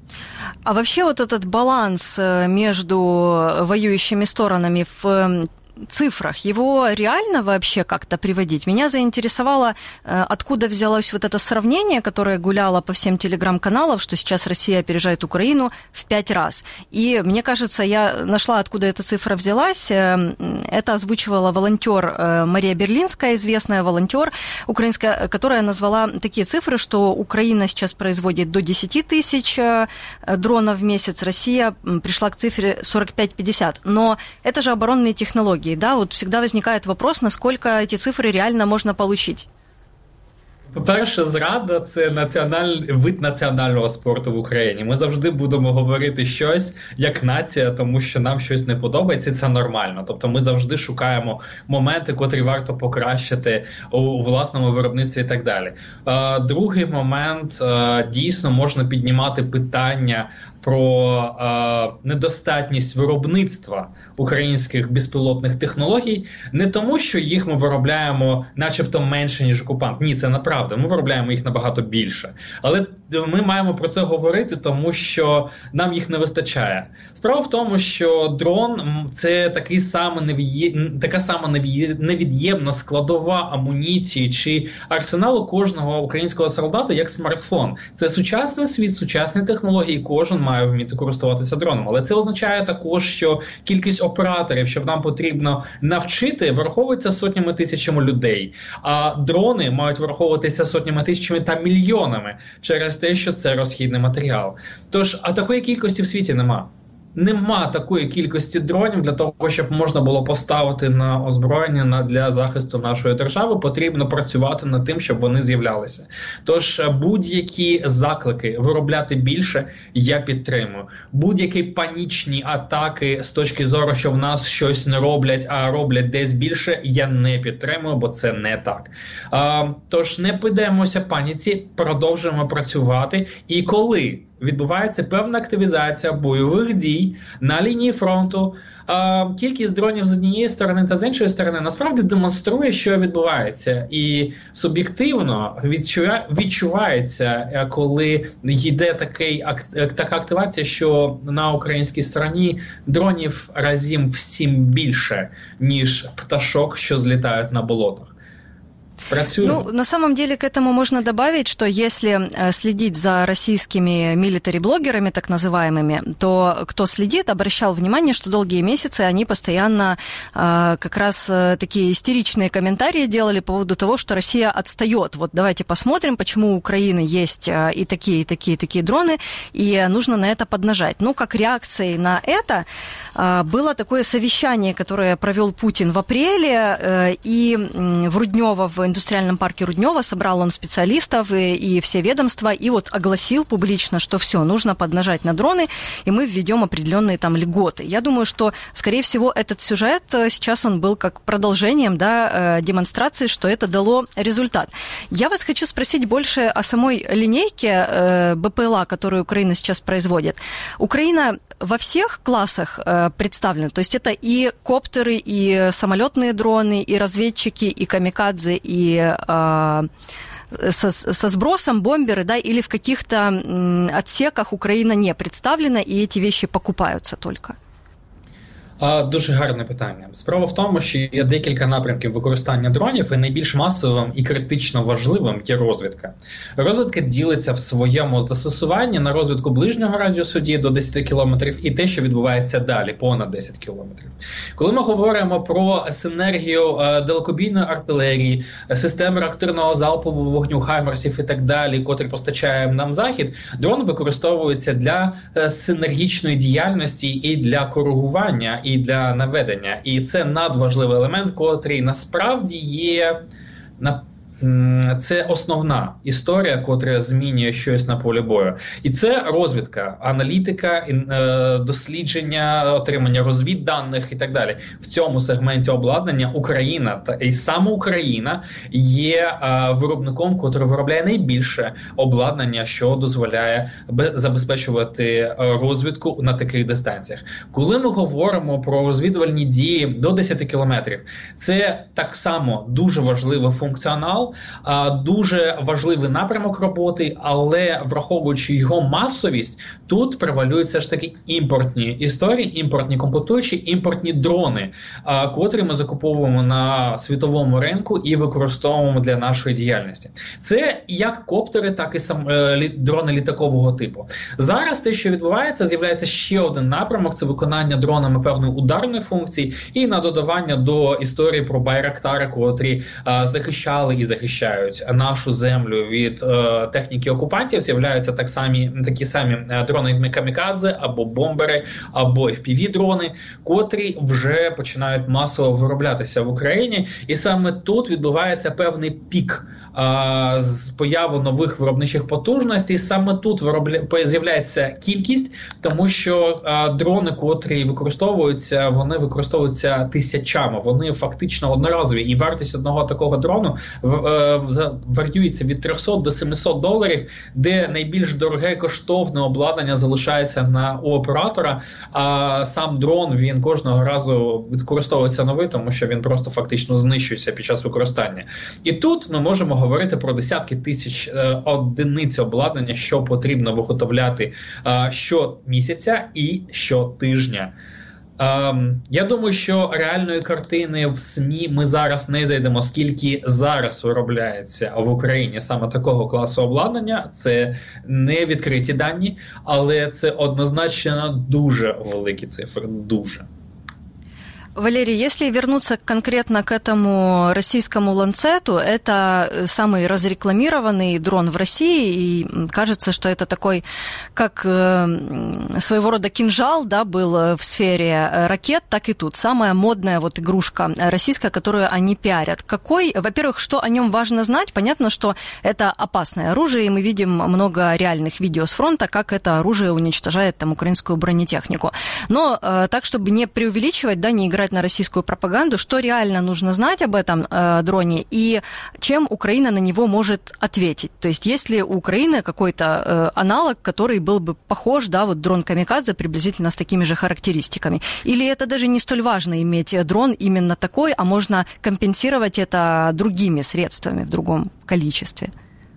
А вообще вот этот баланс между воюющими сторонами в цифрах, его реально вообще как-то приводить? Меня заинтересовало, откуда взялось вот это сравнение, которое гуляло по всем телеграм-каналам, что сейчас Россия опережает Украину в 5 раз. И мне кажется, я нашла, откуда эта цифра взялась. Это озвучивала волонтер Мария Берлинская, известная волонтер украинская, которая назвала такие цифры, что Украина сейчас производит до 10 тысяч дронов в месяц, Россия пришла к цифре 45-50. Но это же оборонные технологии. Да, вот всегда возникает вопрос, насколько эти цифры реально можно получить. По-перше, зрада – це вид національного спорту в Україні. Ми завжди будемо говорити щось як нація, тому що нам щось не подобається, і це нормально. Тобто ми завжди шукаємо моменти, котрі варто покращити у власному виробництві і так далі. Другий момент – дійсно можна піднімати питання про недостатність виробництва українських безпілотних технологій не тому, що їх ми виробляємо начебто менше, ніж окупант. Ні, це неправда. Ми виробляємо їх набагато більше. Але ми маємо про це говорити, тому що нам їх не вистачає. Справа в тому, що дрон – це така сама невід'ємна складова амуніції чи арсеналу кожного українського солдата, як смартфон. Це сучасний світ, сучасні технології, кожен має вміти користуватися дроном. Але це означає також, що кількість операторів, що нам потрібно навчити, враховується сотнями тисячами людей. А дрони мають враховуватися сотнями тисячами та мільйонами через те, що це розхідний матеріал. Тож, а такої кількості в світі нема. Нема такої кількості дронів для того, щоб можна було поставити на озброєння для захисту нашої держави. Потрібно працювати над тим, щоб вони з'являлися. Тож будь-які заклики виробляти більше я підтримую. Будь-які панічні атаки з точки зору, що в нас щось не роблять, а роблять десь більше, я не підтримую, бо це не так. Тож не піддаємося паніці, продовжуємо працювати. І коли відбувається певна активізація бойових дій на лінії фронту, кількість дронів з однієї сторони та з іншої сторони насправді демонструє, що відбувається. І суб'єктивно відчувається, коли йде така активація, що на українській стороні дронів разів в 7 більше, ніж пташок, що злітають на болотах. Ну, на самом деле к этому можно добавить, что если следить за российскими милитари-блогерами, так называемыми, то кто следит, обращал внимание, что долгие месяцы они постоянно как раз такие истеричные комментарии делали по поводу того, что Россия отстает. Вот давайте посмотрим, почему у Украины есть и такие дроны, и нужно на это поднажать. Ну, как реакцией на это было такое совещание, которое провел Путин в апреле, и в Руднёво, в индустриальном парке Руднёво собрал он специалистов и все ведомства, и вот огласил публично, что все, нужно поднажать на дроны, и мы введем определенные там льготы. Я думаю, что, скорее всего, этот сюжет сейчас он был как продолжением, да, демонстрации, что это дало результат. Я вас хочу спросить больше о самой линейке БПЛА, которую Украина сейчас производит. Украина во всех классах представлена, то есть это и коптеры, и самолетные дроны, и разведчики, и камикадзе, и со сбросом бомберы, да, или в каких-то отсеках Украина не представлена, и эти вещи покупаются только? Дуже гарне питання. Справа в тому, що є декілька напрямків використання дронів, і найбільш масовим і критично важливим є розвідка. Розвідка ділиться в своєму застосуванні на розвідку ближнього радіусу дії до 10 кілометрів і те, що відбувається далі, понад 10 кілометрів. Коли ми говоримо про синергію далекобійної артилерії, системи реактивного залпового вогню, хаймерсів і так далі, котрі постачає нам Захід, дрон використовується для синергічної діяльності і для коригування, і для наведення. І це надважливий елемент, котрий насправді є це основна історія, котра змінює щось на полі бою. І це розвідка, аналітика, дослідження, отримання розвідданих і так далі. В цьому сегменті обладнання Україна, і саме Україна, є виробником, котрий виробляє найбільше обладнання, що дозволяє забезпечувати розвідку на таких дистанціях. Коли ми говоримо про розвідувальні дії до 10 кілометрів, це так само дуже важливий функціонал, дуже важливий напрямок роботи, але враховуючи його масовість, тут превалюють все ж таки імпортні історії, імпортні комплектуючі, імпортні дрони, котрі ми закуповуємо на світовому ринку і використовуємо для нашої діяльності. Це як коптери, так і дрони літакового типу. Зараз те, що відбувається, з'являється ще один напрямок, це виконання дронами певної ударної функції і на додавання до історії про байрактари, котрі захищали і захищають нашу землю від техніки окупантів, з'являються такі самі дрони камікадзе, або бомбери, або FPV-дрони, котрі вже починають масово вироблятися в Україні. І саме тут відбувається певний пік з появу нових виробничих потужностей, саме тут з'являється кількість, тому що дрони, котрі використовуються, вони використовуються тисячами, вони фактично одноразові, і вартість одного такого дрону варіюється від $300 до $700, де найбільш дороге і коштовне обладнання залишається у оператора, а сам дрон, він кожного разу використовується новий, тому що він просто фактично знищується під час використання. І тут ми можемо говорити про десятки тисяч одиниць обладнання, що потрібно виготовляти щомісяця і щотижня. Я думаю, що реальної картини в СМІ ми зараз не зайдемо, скільки зараз виробляється в Україні саме такого класу обладнання. Це не відкриті дані, але це однозначно дуже великі цифри, дуже. Валерий, если вернуться конкретно к этому российскому «Ланцету», это самый разрекламированный дрон в России, и кажется, что это такой, как своего рода кинжал, да, был в сфере ракет, так и тут. Самая модная вот игрушка российская, которую они пиарят. Во-первых, что о нем важно знать? Понятно, что это опасное оружие, и мы видим много реальных видео с фронта, как это оружие уничтожает там украинскую бронетехнику. Но так, чтобы не преувеличивать, да, не играть на российскую пропаганду, что реально нужно знать об этом дроне и чем Украина на него может ответить. То есть есть ли у Украины какой-то аналог, который был бы похож, да, вот дрон «Камикадзе» приблизительно с такими же характеристиками? Или это даже не столь важно иметь дрон именно такой, а можно компенсировать это другими средствами в другом количестве?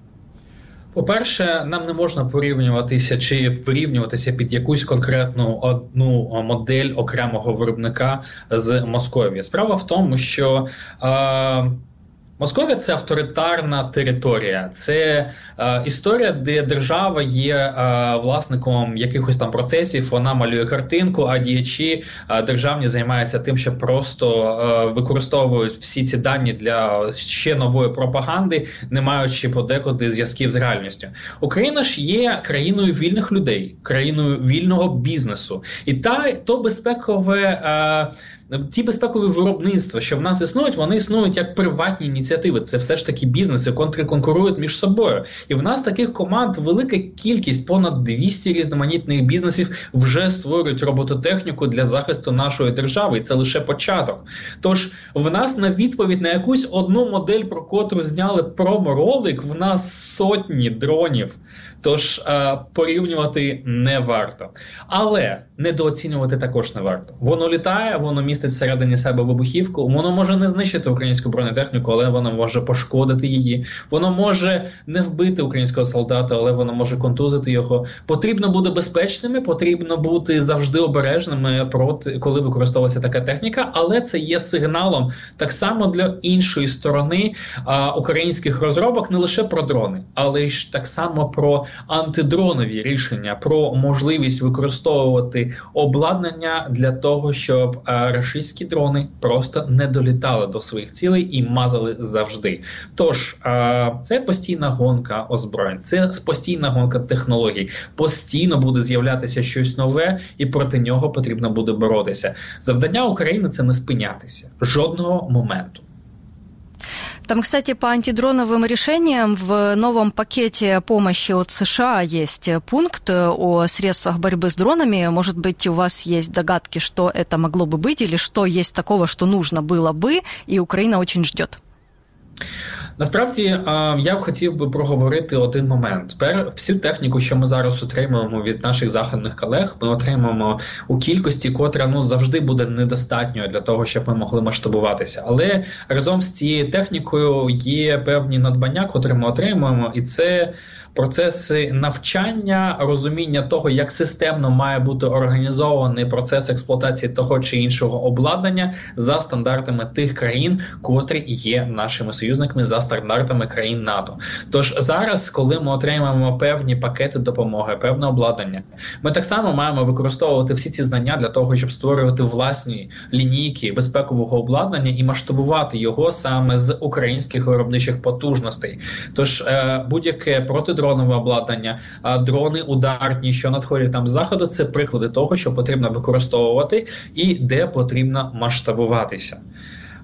По-перше, нам не можна порівнюватися чи вирівнюватися під якусь конкретну одну модель окремого виробника з Московії. Справа в тому, що Московія – це авторитарна територія, це історія, де держава є власником якихось там процесів, вона малює картинку, а діячі державні займаються тим, що просто використовують всі ці дані для ще нової пропаганди, не маючи подекуди зв'язків з реальністю. Україна ж є країною вільних людей, країною вільного бізнесу. І ті безпекові виробництва, що в нас існують, вони існують як приватні ініціативи. Це все ж таки бізнеси, котрі конкурують між собою. І в нас таких команд велика кількість, понад 200 різноманітних бізнесів вже створюють робототехніку для захисту нашої держави. І це лише початок. Тож в нас на відповідь на якусь одну модель, про котру зняли промо-ролик, в нас сотні дронів. Тож порівнювати не варто. Але недооцінювати також не варто. Воно літає, воно містить всередині себе вибухівку, воно може не знищити українську бронетехніку, але воно може пошкодити її. Воно може не вбити українського солдата, але воно може контузити його. Потрібно бути безпечними, потрібно бути завжди обережними, коли використовується така техніка, але це є сигналом так само для іншої сторони українських розробок, не лише про дрони, але й так само про антидронові рішення, про можливість використовувати обладнання для того, щоб рашистські дрони просто не долітали до своїх цілей і мазали завжди. Тож, це постійна гонка озброєнь, це постійна гонка технологій. Постійно буде з'являтися щось нове, і проти нього потрібно буде боротися. Завдання України – це не спинятися. Жодного моменту. Там, кстати, по антидроновым решениям в новом пакете помощи от США есть пункт о средствах борьбы с дронами. Может быть, у вас есть догадки, что это могло бы быть, или что есть такого, что нужно было бы, и Украина очень ждет? Насправді, я б хотів би проговорити один момент. Всю техніку, що ми зараз отримуємо від наших західних колег, ми отримуємо у кількості, котра завжди буде недостатньою для того, щоб ми могли масштабуватися. Але разом з цією технікою є певні надбання, котрі ми отримуємо, і це процеси навчання, розуміння того, як системно має бути організований процес експлуатації того чи іншого обладнання за стандартами тих країн, котрі є нашими союзниками, за стандартами країн НАТО. Тож зараз, коли ми отримаємо певні пакети допомоги, певне обладнання, ми так само маємо використовувати всі ці знання для того, щоб створювати власні лінійки безпекового обладнання і масштабувати його саме з українських виробничих потужностей. Тож будь-яке протидронове обладнання, дрони ударні, що надходять там з заходу, це приклади того, що потрібно використовувати і де потрібно масштабуватися.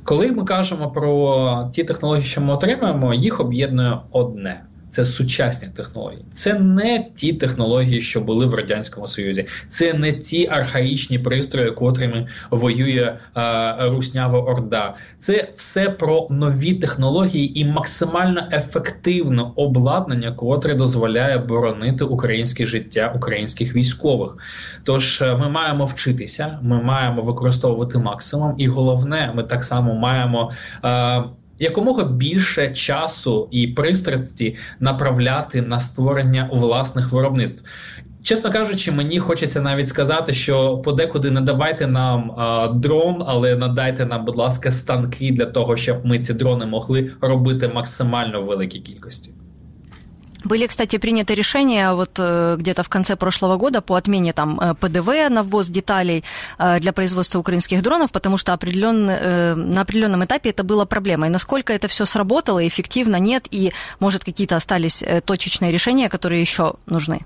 Коли ми кажемо про ті технології, що ми отримуємо, їх об'єднує одне. Це сучасні технології. Це не ті технології, що були в Радянському Союзі. Це не ті архаїчні пристрої, котрими воює руснява орда. Це все про нові технології і максимально ефективне обладнання, котре дозволяє боронити українське життя українських військових. Тож ми маємо вчитися, ми маємо використовувати максимум. І головне, ми так само маємо якомога більше часу і пристрасті направляти на створення власних виробництв. Чесно кажучи, мені хочеться навіть сказати, що подекуди не давайте нам дрон, але надайте нам, будь ласка, станки для того, щоб ми ці дрони могли робити максимально в великій кількості. Были, кстати, приняты решения вот где-то в конце прошлого года по отмене там ПДВ на ввоз деталей для производства украинских дронов, потому что на определенном этапе это было проблемой. Насколько это все сработало, эффективно, нет, и, может, какие-то остались точечные решения, которые еще нужны?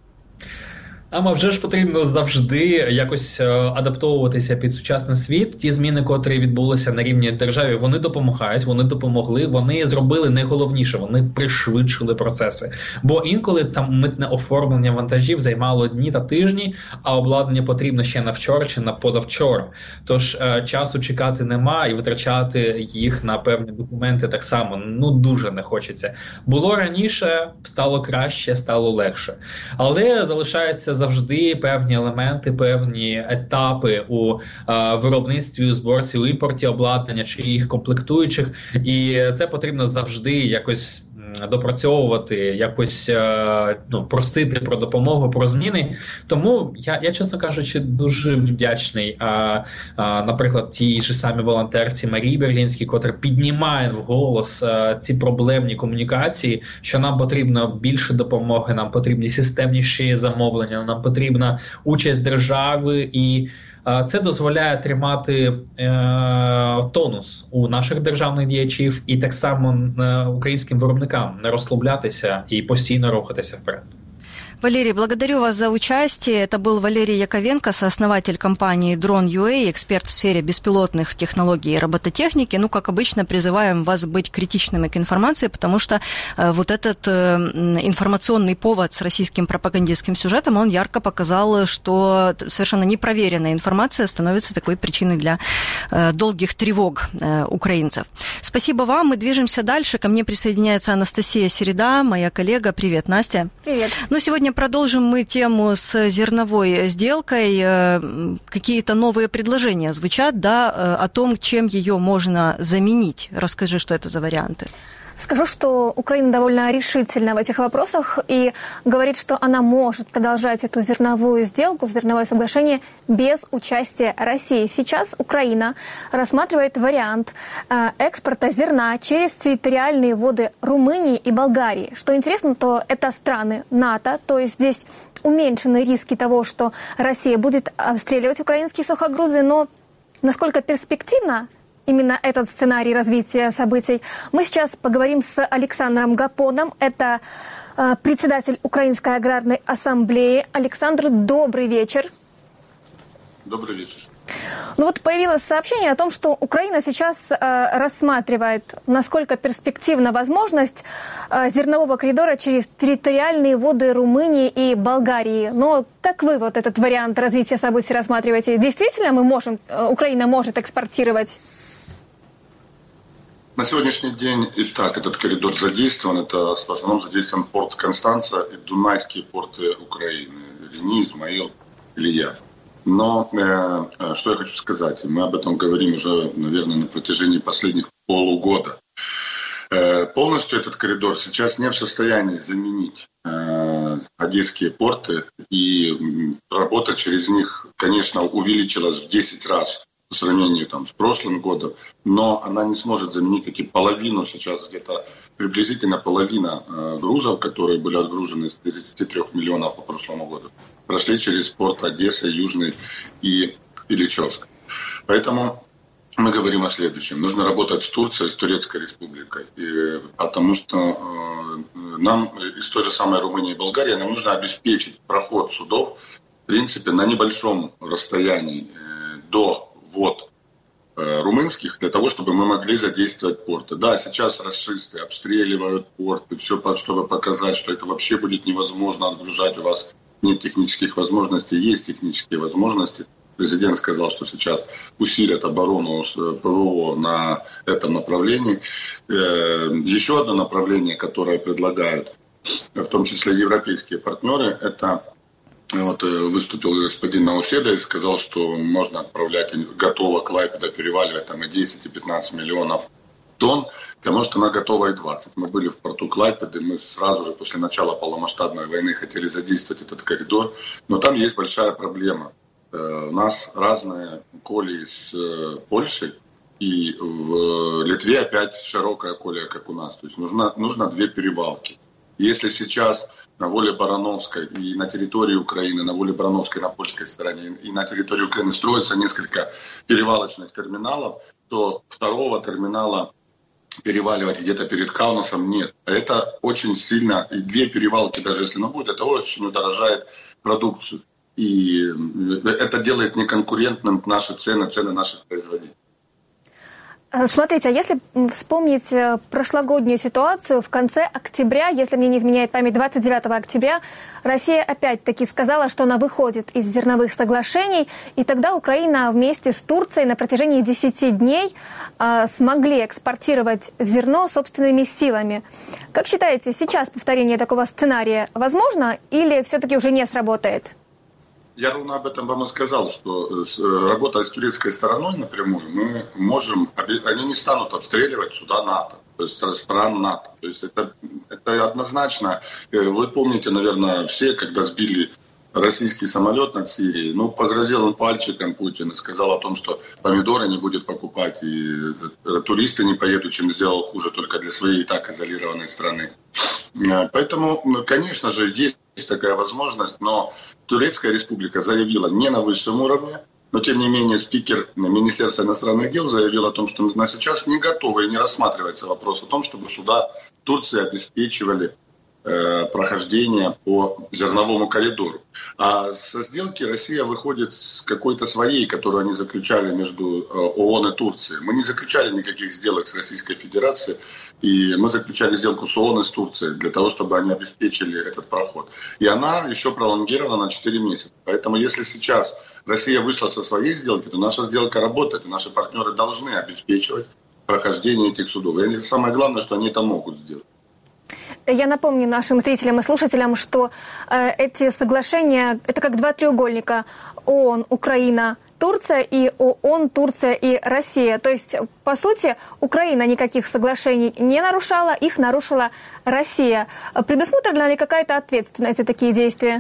А вже ж потрібно завжди якось адаптовуватися під сучасний світ. Ті зміни, котрі відбулися на рівні держави, вони допомагають, вони допомогли, вони зробили найголовніше, вони пришвидшили процеси. Бо інколи там митне оформлення вантажів займало дні та тижні, а обладнання потрібно ще на вчора чи на позавчора. Тож часу чекати нема і витрачати їх на певні документи так само, дуже не хочеться. Було раніше, стало краще, стало легше. Але залишається завжди певні елементи, певні етапи у виробництві, у зборці, у імпорті обладнання чи їх комплектуючих. І це потрібно завжди якось допрацьовувати, якось просити про допомогу, про зміни. Тому я, чесно кажучи, дуже вдячний, наприклад, тій ж самі волонтерці Марії Берлінській, котра піднімає вголос ці проблемні комунікації, що нам потрібно більше допомоги, нам потрібні системніші замовлення, нам потрібна участь держави, і це дозволяє тримати тонус у наших державних діячів і так само українським виробникам не розслаблятися і постійно рухатися вперед. Валерий, благодарю вас за участие. Это был Валерий Яковенко, сооснователь компании Drone.ua, эксперт в сфере беспилотных технологий и робототехники. Как обычно, призываем вас быть критичными к информации, потому что вот этот информационный повод с российским пропагандистским сюжетом, он ярко показал, что совершенно непроверенная информация становится такой причиной для долгих тревог украинцев. Спасибо вам. Мы движемся дальше. Ко мне присоединяется Анастасия Середа, моя коллега. Привет, Настя. Привет. Сегодня продолжим мы тему с зерновой сделкой. Какие-то новые предложения звучат, о том, чем ее можно заменить. Расскажи, что это за варианты. Скажу, что Украина довольно решительна в этих вопросах и говорит, что она может продолжать эту зерновую сделку, зерновое соглашение без участия России. Сейчас Украина рассматривает вариант экспорта зерна через территориальные воды Румынии и Болгарии. Что интересно, то это страны НАТО, то есть здесь уменьшены риски того, что Россия будет обстреливать украинские сухогрузы, но насколько перспективно именно этот сценарий развития событий, мы сейчас поговорим с Александром Гапоном. Это председатель Украинской аграрной ассамблеи. Александр, добрый вечер. Добрый вечер. Появилось сообщение о том, что Украина сейчас рассматривает, насколько перспективна возможность зернового коридора через территориальные воды Румынии и Болгарии. Но как вы этот вариант развития событий рассматриваете? Действительно Украина может экспортировать? На сегодняшний день и так этот коридор задействован. Это в основном задействован порт Констанца и дунайские порты Украины. Рени, Измаил, Илья. Но что я хочу сказать, мы об этом говорим уже, наверное, на протяжении последних полугода. Полностью этот коридор сейчас не в состоянии заменить одесские порты, и работа через них, конечно, увеличилась в 10 раз по сравнению с прошлым годом, но она не сможет заменить половину, сейчас где-то приблизительно половина грузов, которые были отгружены из 33 миллионов по прошлому году, прошли через порт Одесса, Южный и Ильичевск. Поэтому мы говорим о следующем. Нужно работать с Турцией, с Турецкой республикой, потому что нам из той же самой Румынии и Болгарии нам нужно обеспечить проход судов, в принципе, на небольшом расстоянии до вод румынских, для того, чтобы мы могли задействовать порты. Да, сейчас рашисты обстреливают порты, все, чтобы показать, что это вообще будет невозможно отгружать, у вас нет технических возможностей, есть технические возможности. Президент сказал, что сейчас усилят оборону с ПВО на этом направлении. Еще одно направление, которое предлагают, в том числе европейские партнеры, это вот выступил господин Науседа и сказал, что можно отправлять, готово Клайпеда переваливать там и 10, и 15 миллионов тонн, потому что она готова и 20. Мы были в порту Клайпеды, мы сразу же после начала полномасштабной войны хотели задействовать этот коридор, но там есть большая проблема. У нас разные колеи с Польшей, и в Литве опять широкая колея, как у нас. То есть нужно 2 перевалки. Если сейчас на Воле Барановской и на территории Украины, на Воле Барановской на польской стороне и на территории Украины строится несколько перевалочных терминалов, то второго терминала переваливать где-то перед Каунасом нет. Это очень сильно, и 2 перевалки, даже если оно будет, это очень удорожает продукцию. И это делает неконкурентным наши цены наших производителей. Смотрите, а если вспомнить прошлогоднюю ситуацию, в конце октября, если мне не изменяет память, 29 октября, Россия опять-таки сказала, что она выходит из зерновых соглашений, и тогда Украина вместе с Турцией на протяжении 10 дней смогли экспортировать зерно собственными силами. Как считаете, сейчас повторение такого сценария возможно или все-таки уже не сработает? Я ровно об этом вам и сказал, что работая с турецкой стороной напрямую, мы можем, они не станут обстреливать суда НАТО, то есть стран НАТО. То есть это однозначно. Вы помните, наверное, все, когда сбили российский самолет над Сирией, погрозил он пальчиком Путин и сказал о том, что помидоры не будет покупать, и туристы не поедут, чем сделал хуже только для своей и так изолированной страны. Поэтому, конечно же, есть такая возможность, но Турецкая республика заявила не на высшем уровне, но тем не менее спикер Министерства иностранных дел заявил о том, что на сейчас не готовы и не рассматривается вопрос о том, чтобы суда Турции обеспечивали прохождение по зерновому коридору. А со сделки Россия выходит с какой-то своей, которую они заключали между ООН и Турцией. Мы не заключали никаких сделок с Российской Федерацией, и мы заключали сделку с ООН и с Турцией для того, чтобы они обеспечили этот проход. И она еще пролонгирована на 4 месяца. Поэтому если сейчас Россия вышла со своей сделки, то наша сделка работает, и наши партнеры должны обеспечивать прохождение этих судов. И самое главное, что они это могут сделать. Я напомню нашим зрителям и слушателям, что эти соглашения – это как 2 треугольника: ООН, Украина, Турция и ООН, Турция и Россия. То есть, по сути, Украина никаких соглашений не нарушала, их нарушила Россия. Предусмотрена ли какая-то ответственность за такие действия?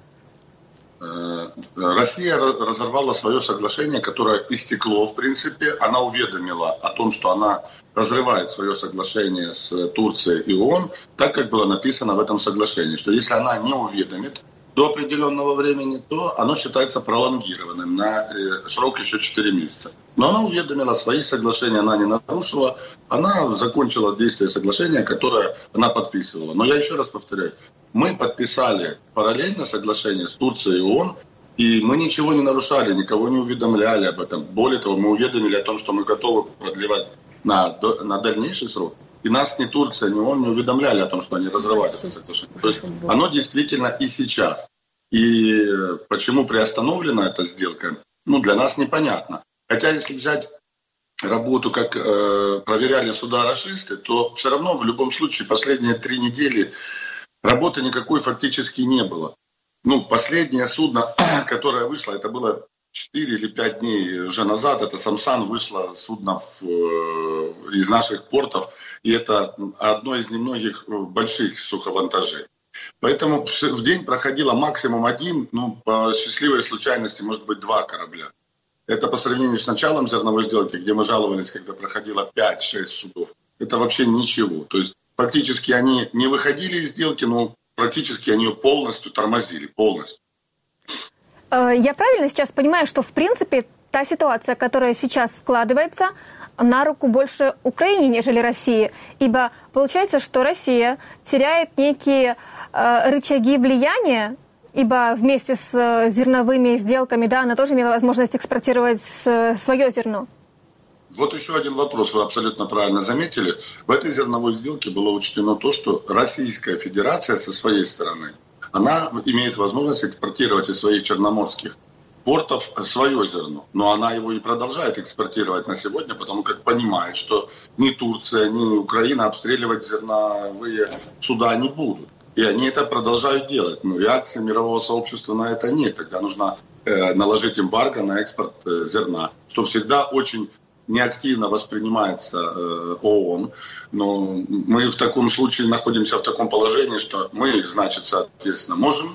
Россия разорвала свое соглашение, которое истекло, в принципе. Она уведомила о том, что она разрывает свое соглашение с Турцией и ООН, так как было написано в этом соглашении, что если она не уведомит до определенного времени, то оно считается пролонгированным на срок еще 4 месяца. Но она уведомила, свои соглашения она не нарушила, она закончила действие соглашения, которое она подписывала. Но я еще раз повторяю, мы подписали параллельно соглашение с Турцией и ООН, и мы ничего не нарушали, никого не уведомляли об этом. Более того, мы уведомили о том, что мы готовы продлевать на дальнейший срок. И нас ни Турция, ни ООН не уведомляли о том, что они разрывают это соглашение. То есть оно действительно и сейчас. И почему приостановлена эта сделка, для нас непонятно. Хотя если взять работу, как проверяли суда рашисты, то все равно в любом случае последние 3 недели работы никакой фактически не было. Последнее судно, которое вышло, это было 4 или 5 дней уже назад, это Самсан, вышло судно из наших портов, и это одно из немногих больших суховантажей. Поэтому в день проходило максимум 1, по счастливой случайности, может быть, 2 корабля. Это по сравнению с началом зерновой сделки, где мы жаловались, когда проходило 5-6 судов. Это вообще ничего. То есть фактически они не выходили из сделки, но практически они ее полностью тормозили, полностью. Я правильно сейчас понимаю, что в принципе та ситуация, которая сейчас складывается, на руку больше Украине, нежели России? Ибо получается, что Россия теряет некие рычаги влияния, ибо вместе с зерновыми сделками, она тоже имела возможность экспортировать свое зерно. Вот еще один вопрос, вы абсолютно правильно заметили. В этой зерновой сделке было учтено то, что Российская Федерация со своей стороны, она имеет возможность экспортировать из своих черноморских портов свое зерно. Но она его и продолжает экспортировать на сегодня, потому как понимает, что ни Турция, ни Украина обстреливать зерновые суда не будут. И они это продолжают делать. Но реакции мирового сообщества на это нет. Тогда нужно наложить эмбарго на экспорт зерна, что всегда очень неактивно воспринимается ООН. Но мы в таком случае находимся в таком положении, что мы, значит, соответственно, можем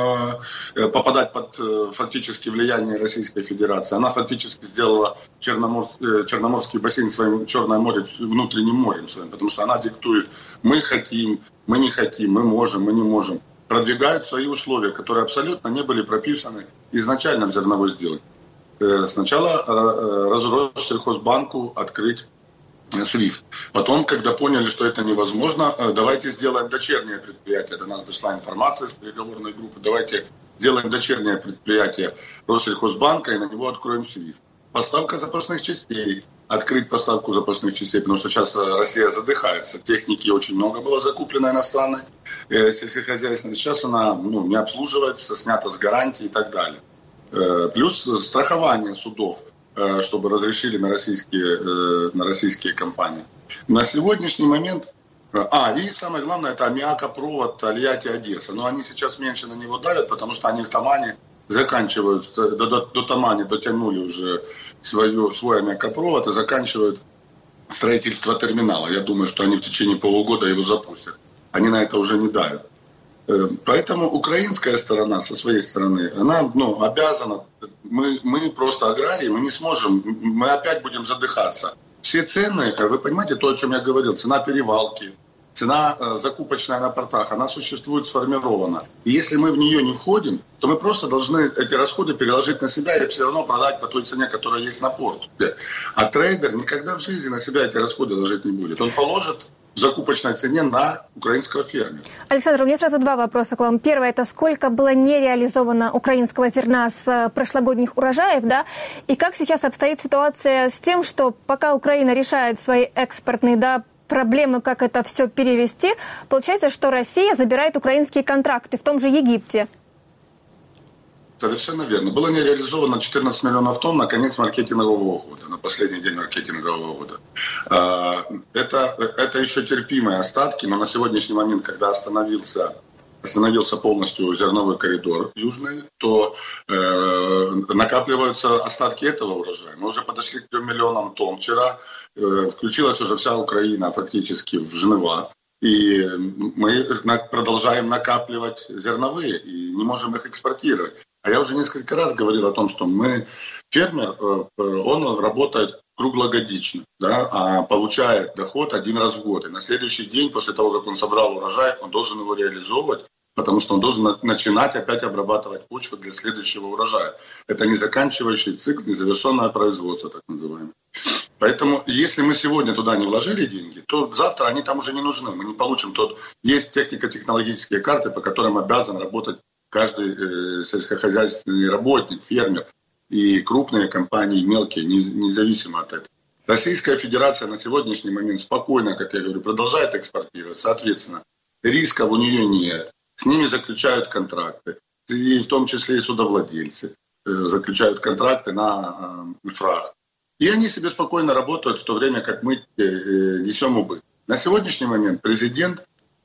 попадать под фактически влияние Российской Федерации. Она фактически сделала Черноморский бассейн своим, Черное море внутренним морем своим, потому что она диктует: мы хотим, мы не хотим, мы можем, мы не можем. Продвигают свои условия, которые абсолютно не были прописаны изначально в зерновой сделке. Сначала Россельхозбанку открыть SWIFT. Потом, когда поняли, что это невозможно, давайте сделаем дочернее предприятие. До нас дошла информация с переговорной группы. Давайте сделаем дочернее предприятие Россельхозбанка и на него откроем SWIFT. Поставка запасных частей. Открыть поставку запасных частей, потому что сейчас Россия задыхается. Техники очень много было закуплено иностранной, сельскохозяйственной. Сейчас она не обслуживается, снята с гарантии и так далее. Плюс страхование судов, чтобы разрешили на российские компании. На сегодняшний момент... и самое главное, это аммиакопровод Тольятти-Одесса. Но они сейчас меньше на него давят, потому что они в Тамане заканчивают, до Тамани дотянули уже свой аммиакопровод и заканчивают строительство терминала. Я думаю, что они в течение полугода его запустят. Они на это уже не давят. Поэтому украинская сторона, со своей стороны, она обязана. Мы просто аграрии, мы не сможем, мы опять будем задыхаться. Все цены, вы понимаете, то, о чем я говорил, цена перевалки, цена закупочная на портах, она существует, сформирована. И если мы в нее не входим, то мы просто должны эти расходы переложить на себя и все равно продать по той цене, которая есть на порте. А трейдер никогда в жизни на себя эти расходы ложить не будет. Он положит в закупочной цене на украинского фермера. Александр, у меня сразу два вопроса к вам. Первое, это сколько было нереализовано украинского зерна с прошлогодних урожаев, да? И как сейчас обстоит ситуация с тем, что пока Украина решает свои экспортные, проблемы, как это все перевести, получается, что Россия забирает украинские контракты в том же Египте. Совершенно верно. Было не реализовано 14 миллионов тонн на конец маркетингового года, на последний день маркетингового года. Это еще терпимые остатки, но на сегодняшний момент, когда остановился полностью зерновой коридор южный, то накапливаются остатки этого урожая. Мы уже подошли к 3 миллионам тонн. Вчера включилась уже вся Украина фактически в жнива. И мы продолжаем накапливать зерновые и не можем их экспортировать. А я уже несколько раз говорил о том, что фермер, он работает круглогодично, да, а получает доход один раз в год. И на следующий день, после того, как он собрал урожай, он должен его реализовывать, потому что он должен начинать опять обрабатывать почву для следующего урожая. Это не заканчивающий цикл, незавершенное производство, так называемое. Поэтому, если мы сегодня туда не вложили деньги, то завтра они там уже не нужны. Мы не получим Есть технико-технологические карты, по которым обязан работать каждый сельскохозяйственный работник, фермер и крупные компании, мелкие, независимо от этого. Российская Федерация на сегодняшний момент спокойно, как я говорю, продолжает экспортировать. Соответственно, рисков у нее нет. С ними заключают контракты, и в том числе и судовладельцы заключают контракты на фрахт. И они себе спокойно работают, в то время как мы несем убыток. На сегодняшний момент президент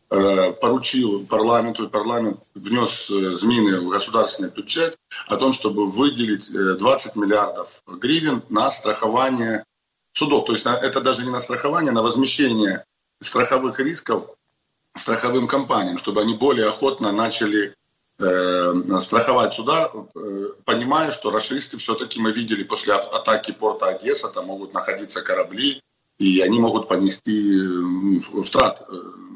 поручил парламенту, и парламент внес змины в государственный бюджет о том, чтобы выделить 20 миллиардов гривен на страхование судов. То есть это даже не на страхование, а на возмещение страховых рисков страховым компаниям, чтобы они более охотно начали страховать суда, понимая, что рашисты все-таки, мы видели после атаки порта Одесса, там могут находиться корабли, и они могут понести втрат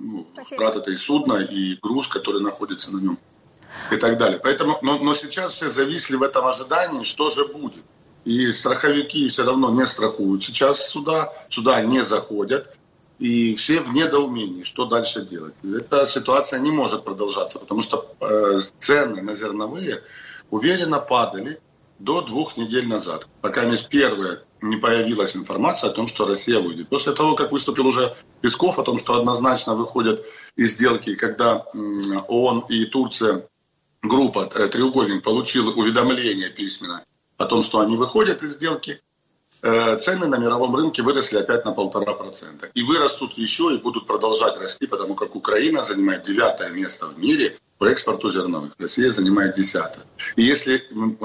этой судна и груз, который находится на нем, и так далее. Поэтому, но сейчас все зависли в этом ожидании, что же будет. И страховики все равно не страхуют. Сейчас суда не заходят, и все в недоумении, что дальше делать. Эта ситуация не может продолжаться, потому что цены на зерновые уверенно падали до 2 недель назад. Пока первые не появилась информация о том, что Россия выйдет. После того, как выступил уже Песков о том, что однозначно выходят из сделки, когда ООН и Турция, группа «Треугольник» получила уведомление письменно о том, что они выходят из сделки, цены на мировом рынке выросли опять на 1,5%. И вырастут еще и будут продолжать расти, потому как Украина занимает 9 место в мире по экспорту зерновых. Россия занимает 10. И если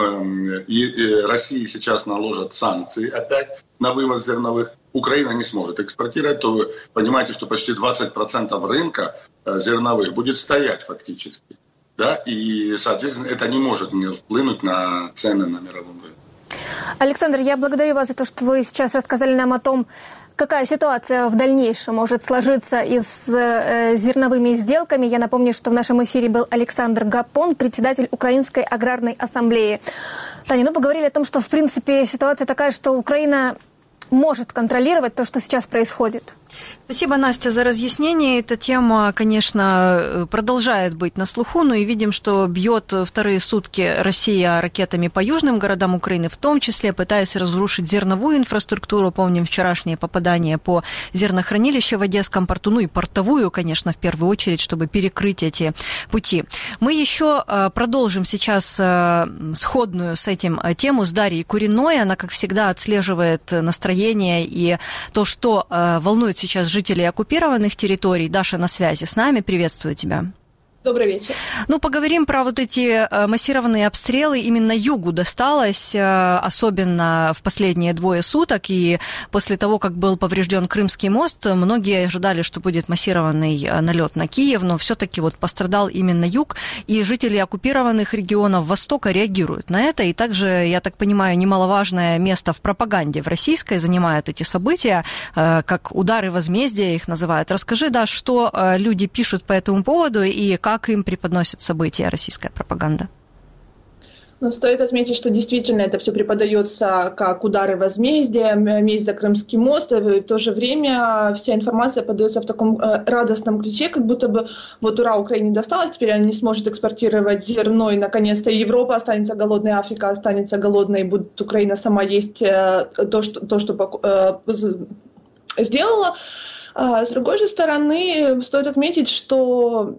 России сейчас наложат санкции опять на вывоз зерновых, Украина не сможет экспортировать, то вы понимаете, что почти 20% рынка зерновых будет стоять фактически. Да? И, соответственно, это не может не вплынуть на цены на мировом рынке. Александр, я благодарю вас за то, что вы сейчас рассказали нам о том, какая ситуация в дальнейшем может сложиться и с зерновыми сделками. Я напомню, что в нашем эфире был Александр Гапон, председатель Украинской аграрной ассамблеи. Таня, поговорили о том, что в принципе ситуация такая, что Украина может контролировать то, что сейчас происходит. Спасибо, Настя, за разъяснение. Эта тема, конечно, продолжает быть на слуху, но и видим, что бьет вторые сутки Россия ракетами по южным городам Украины, в том числе пытаясь разрушить зерновую инфраструктуру. Помним вчерашнее попадание по зернохранилищу в Одесском порту, ну и портовую, конечно, в первую очередь, чтобы перекрыть эти пути. Мы еще продолжим сейчас сходную с этим тему с Дарьей Куриной. Она, как всегда, отслеживает настроение и то, что волнует сейчас жителей оккупированных территорий. Даша на связи с нами. Приветствую тебя. Добрый вечер. Поговорим про вот эти массированные обстрелы. Именно югу досталось, особенно в последние 2 суток. И после того, как был поврежден Крымский мост, многие ожидали, что будет массированный налет на Киев, но все-таки пострадал именно юг. И жители оккупированных регионов Востока реагируют на это. И также, я так понимаю, немаловажное место в пропаганде в российской занимают эти события, как удары возмездия их называют. Расскажи, Даш, что люди пишут по этому поводу и как им преподносит события российская пропаганда? Стоит отметить, что действительно это все преподается как удары возмездия, месть за Крымский мост, и в то же время вся информация подается в таком радостном ключе, как будто бы ура, Украине досталось, теперь она не сможет экспортировать зерно, и наконец-то Европа останется голодной, Африка останется голодной, и будет Украина сама есть то, что сделала. С другой же стороны, стоит отметить, что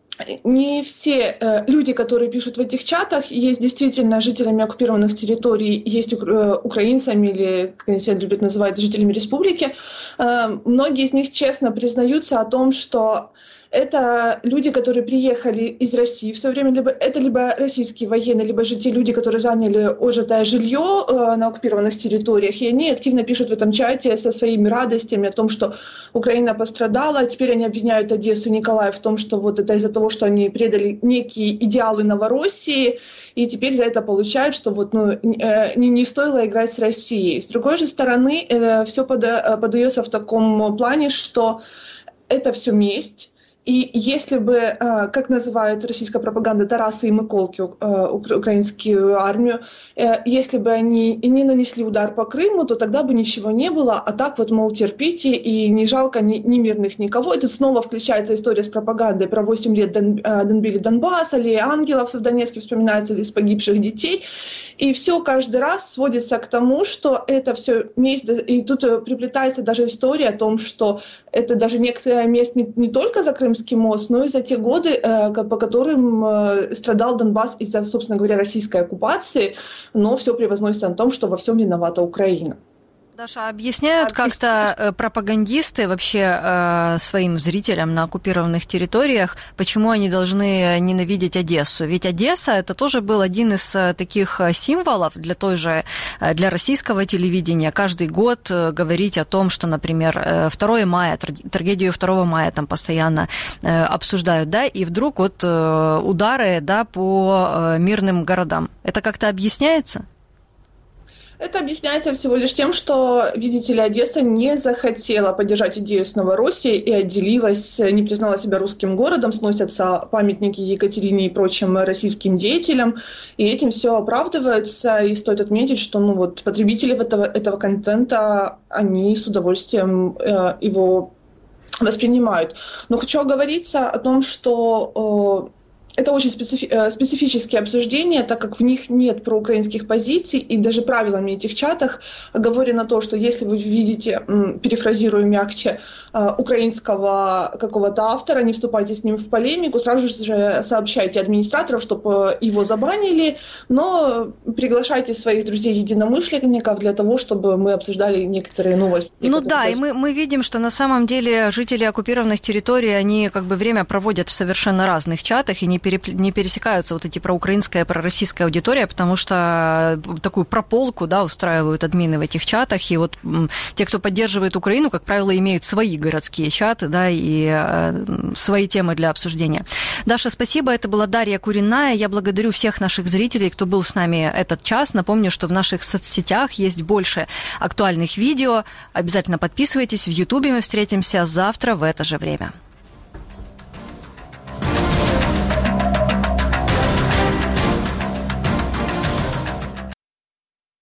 не все люди, которые пишут в этих чатах, есть действительно жителями оккупированных территорий, есть украинцами или, как они себя любят называть, жителями республики. Многие из них честно признаются о том, что это люди, которые приехали из России в свое время, либо российские военные, либо же те люди, которые заняли отжитое жилье на оккупированных территориях, и они активно пишут в этом чате со своими радостями о том, что Украина пострадала, теперь они обвиняют Одессу и Николаев в том, что это из-за того, что они предали некие идеалы Новороссии, и теперь за это получают, что не стоило играть с Россией. С другой же стороны, все подается в таком плане, что это все месть. И если бы, как называют российская пропаганда, Тарасы и Миколки, украинскую армию, если бы они не нанесли удар по Крыму, то тогда бы ничего не было, а так мол, терпите, и не жалко ни мирных никого. И тут снова включается история с пропагандой про 8 лет бомбили Донбасс, аллея ангелов в Донецке, вспоминается из погибших детей. И все каждый раз сводится к тому, что это все месть, и тут приплетается даже история о том, что это даже некоторая месть не только за Крымский мост, но и за те годы, по которым страдал Донбасс из-за, собственно говоря, российской оккупации, но все превозносится на том, что во всем виновата Украина. Даша, объясняют как-то пропагандисты вообще своим зрителям на оккупированных территориях, почему они должны ненавидеть Одессу? Ведь Одесса – это тоже был один из таких символов для российского телевидения. Каждый год говорить о том, что, например, 2 мая, трагедию 2 мая там постоянно обсуждают, да, и вдруг удары, да, по мирным городам. Это как-то объясняется? Это объясняется всего лишь тем, что, видите ли, Одесса не захотела поддержать идею с Новороссией и отделилась, не признала себя русским городом, сносятся памятники Екатерине и прочим российским деятелям, и этим все оправдываются, и стоит отметить, что потребители этого контента, они с удовольствием его воспринимают. Но хочу оговориться о том, что это очень специфические обсуждения, так как в них нет проукраинских позиций, и даже правилами этих чатах говорено то, что если вы видите, перефразирую мягче, украинского какого-то автора, не вступайте с ним в полемику, сразу же сообщайте администраторов, чтобы его забанили, но приглашайте своих друзей-единомышленников для того, чтобы мы обсуждали некоторые новости. Ну да, и мы видим, что на самом деле жители оккупированных территорий, они как бы время проводят в совершенно разных чатах, и не пересекаются вот эти проукраинская, пророссийская аудитория, потому что такую прополку, да, устраивают админы в этих чатах, и вот те, кто поддерживает Украину, как правило, имеют свои городские чаты, да, и свои темы для обсуждения. Даша, спасибо, это была Дарья Куриная, я благодарю всех наших зрителей, кто был с нами этот час, напомню, что в наших соцсетях есть больше актуальных видео, обязательно подписывайтесь, в Ютубе мы встретимся завтра в это же время.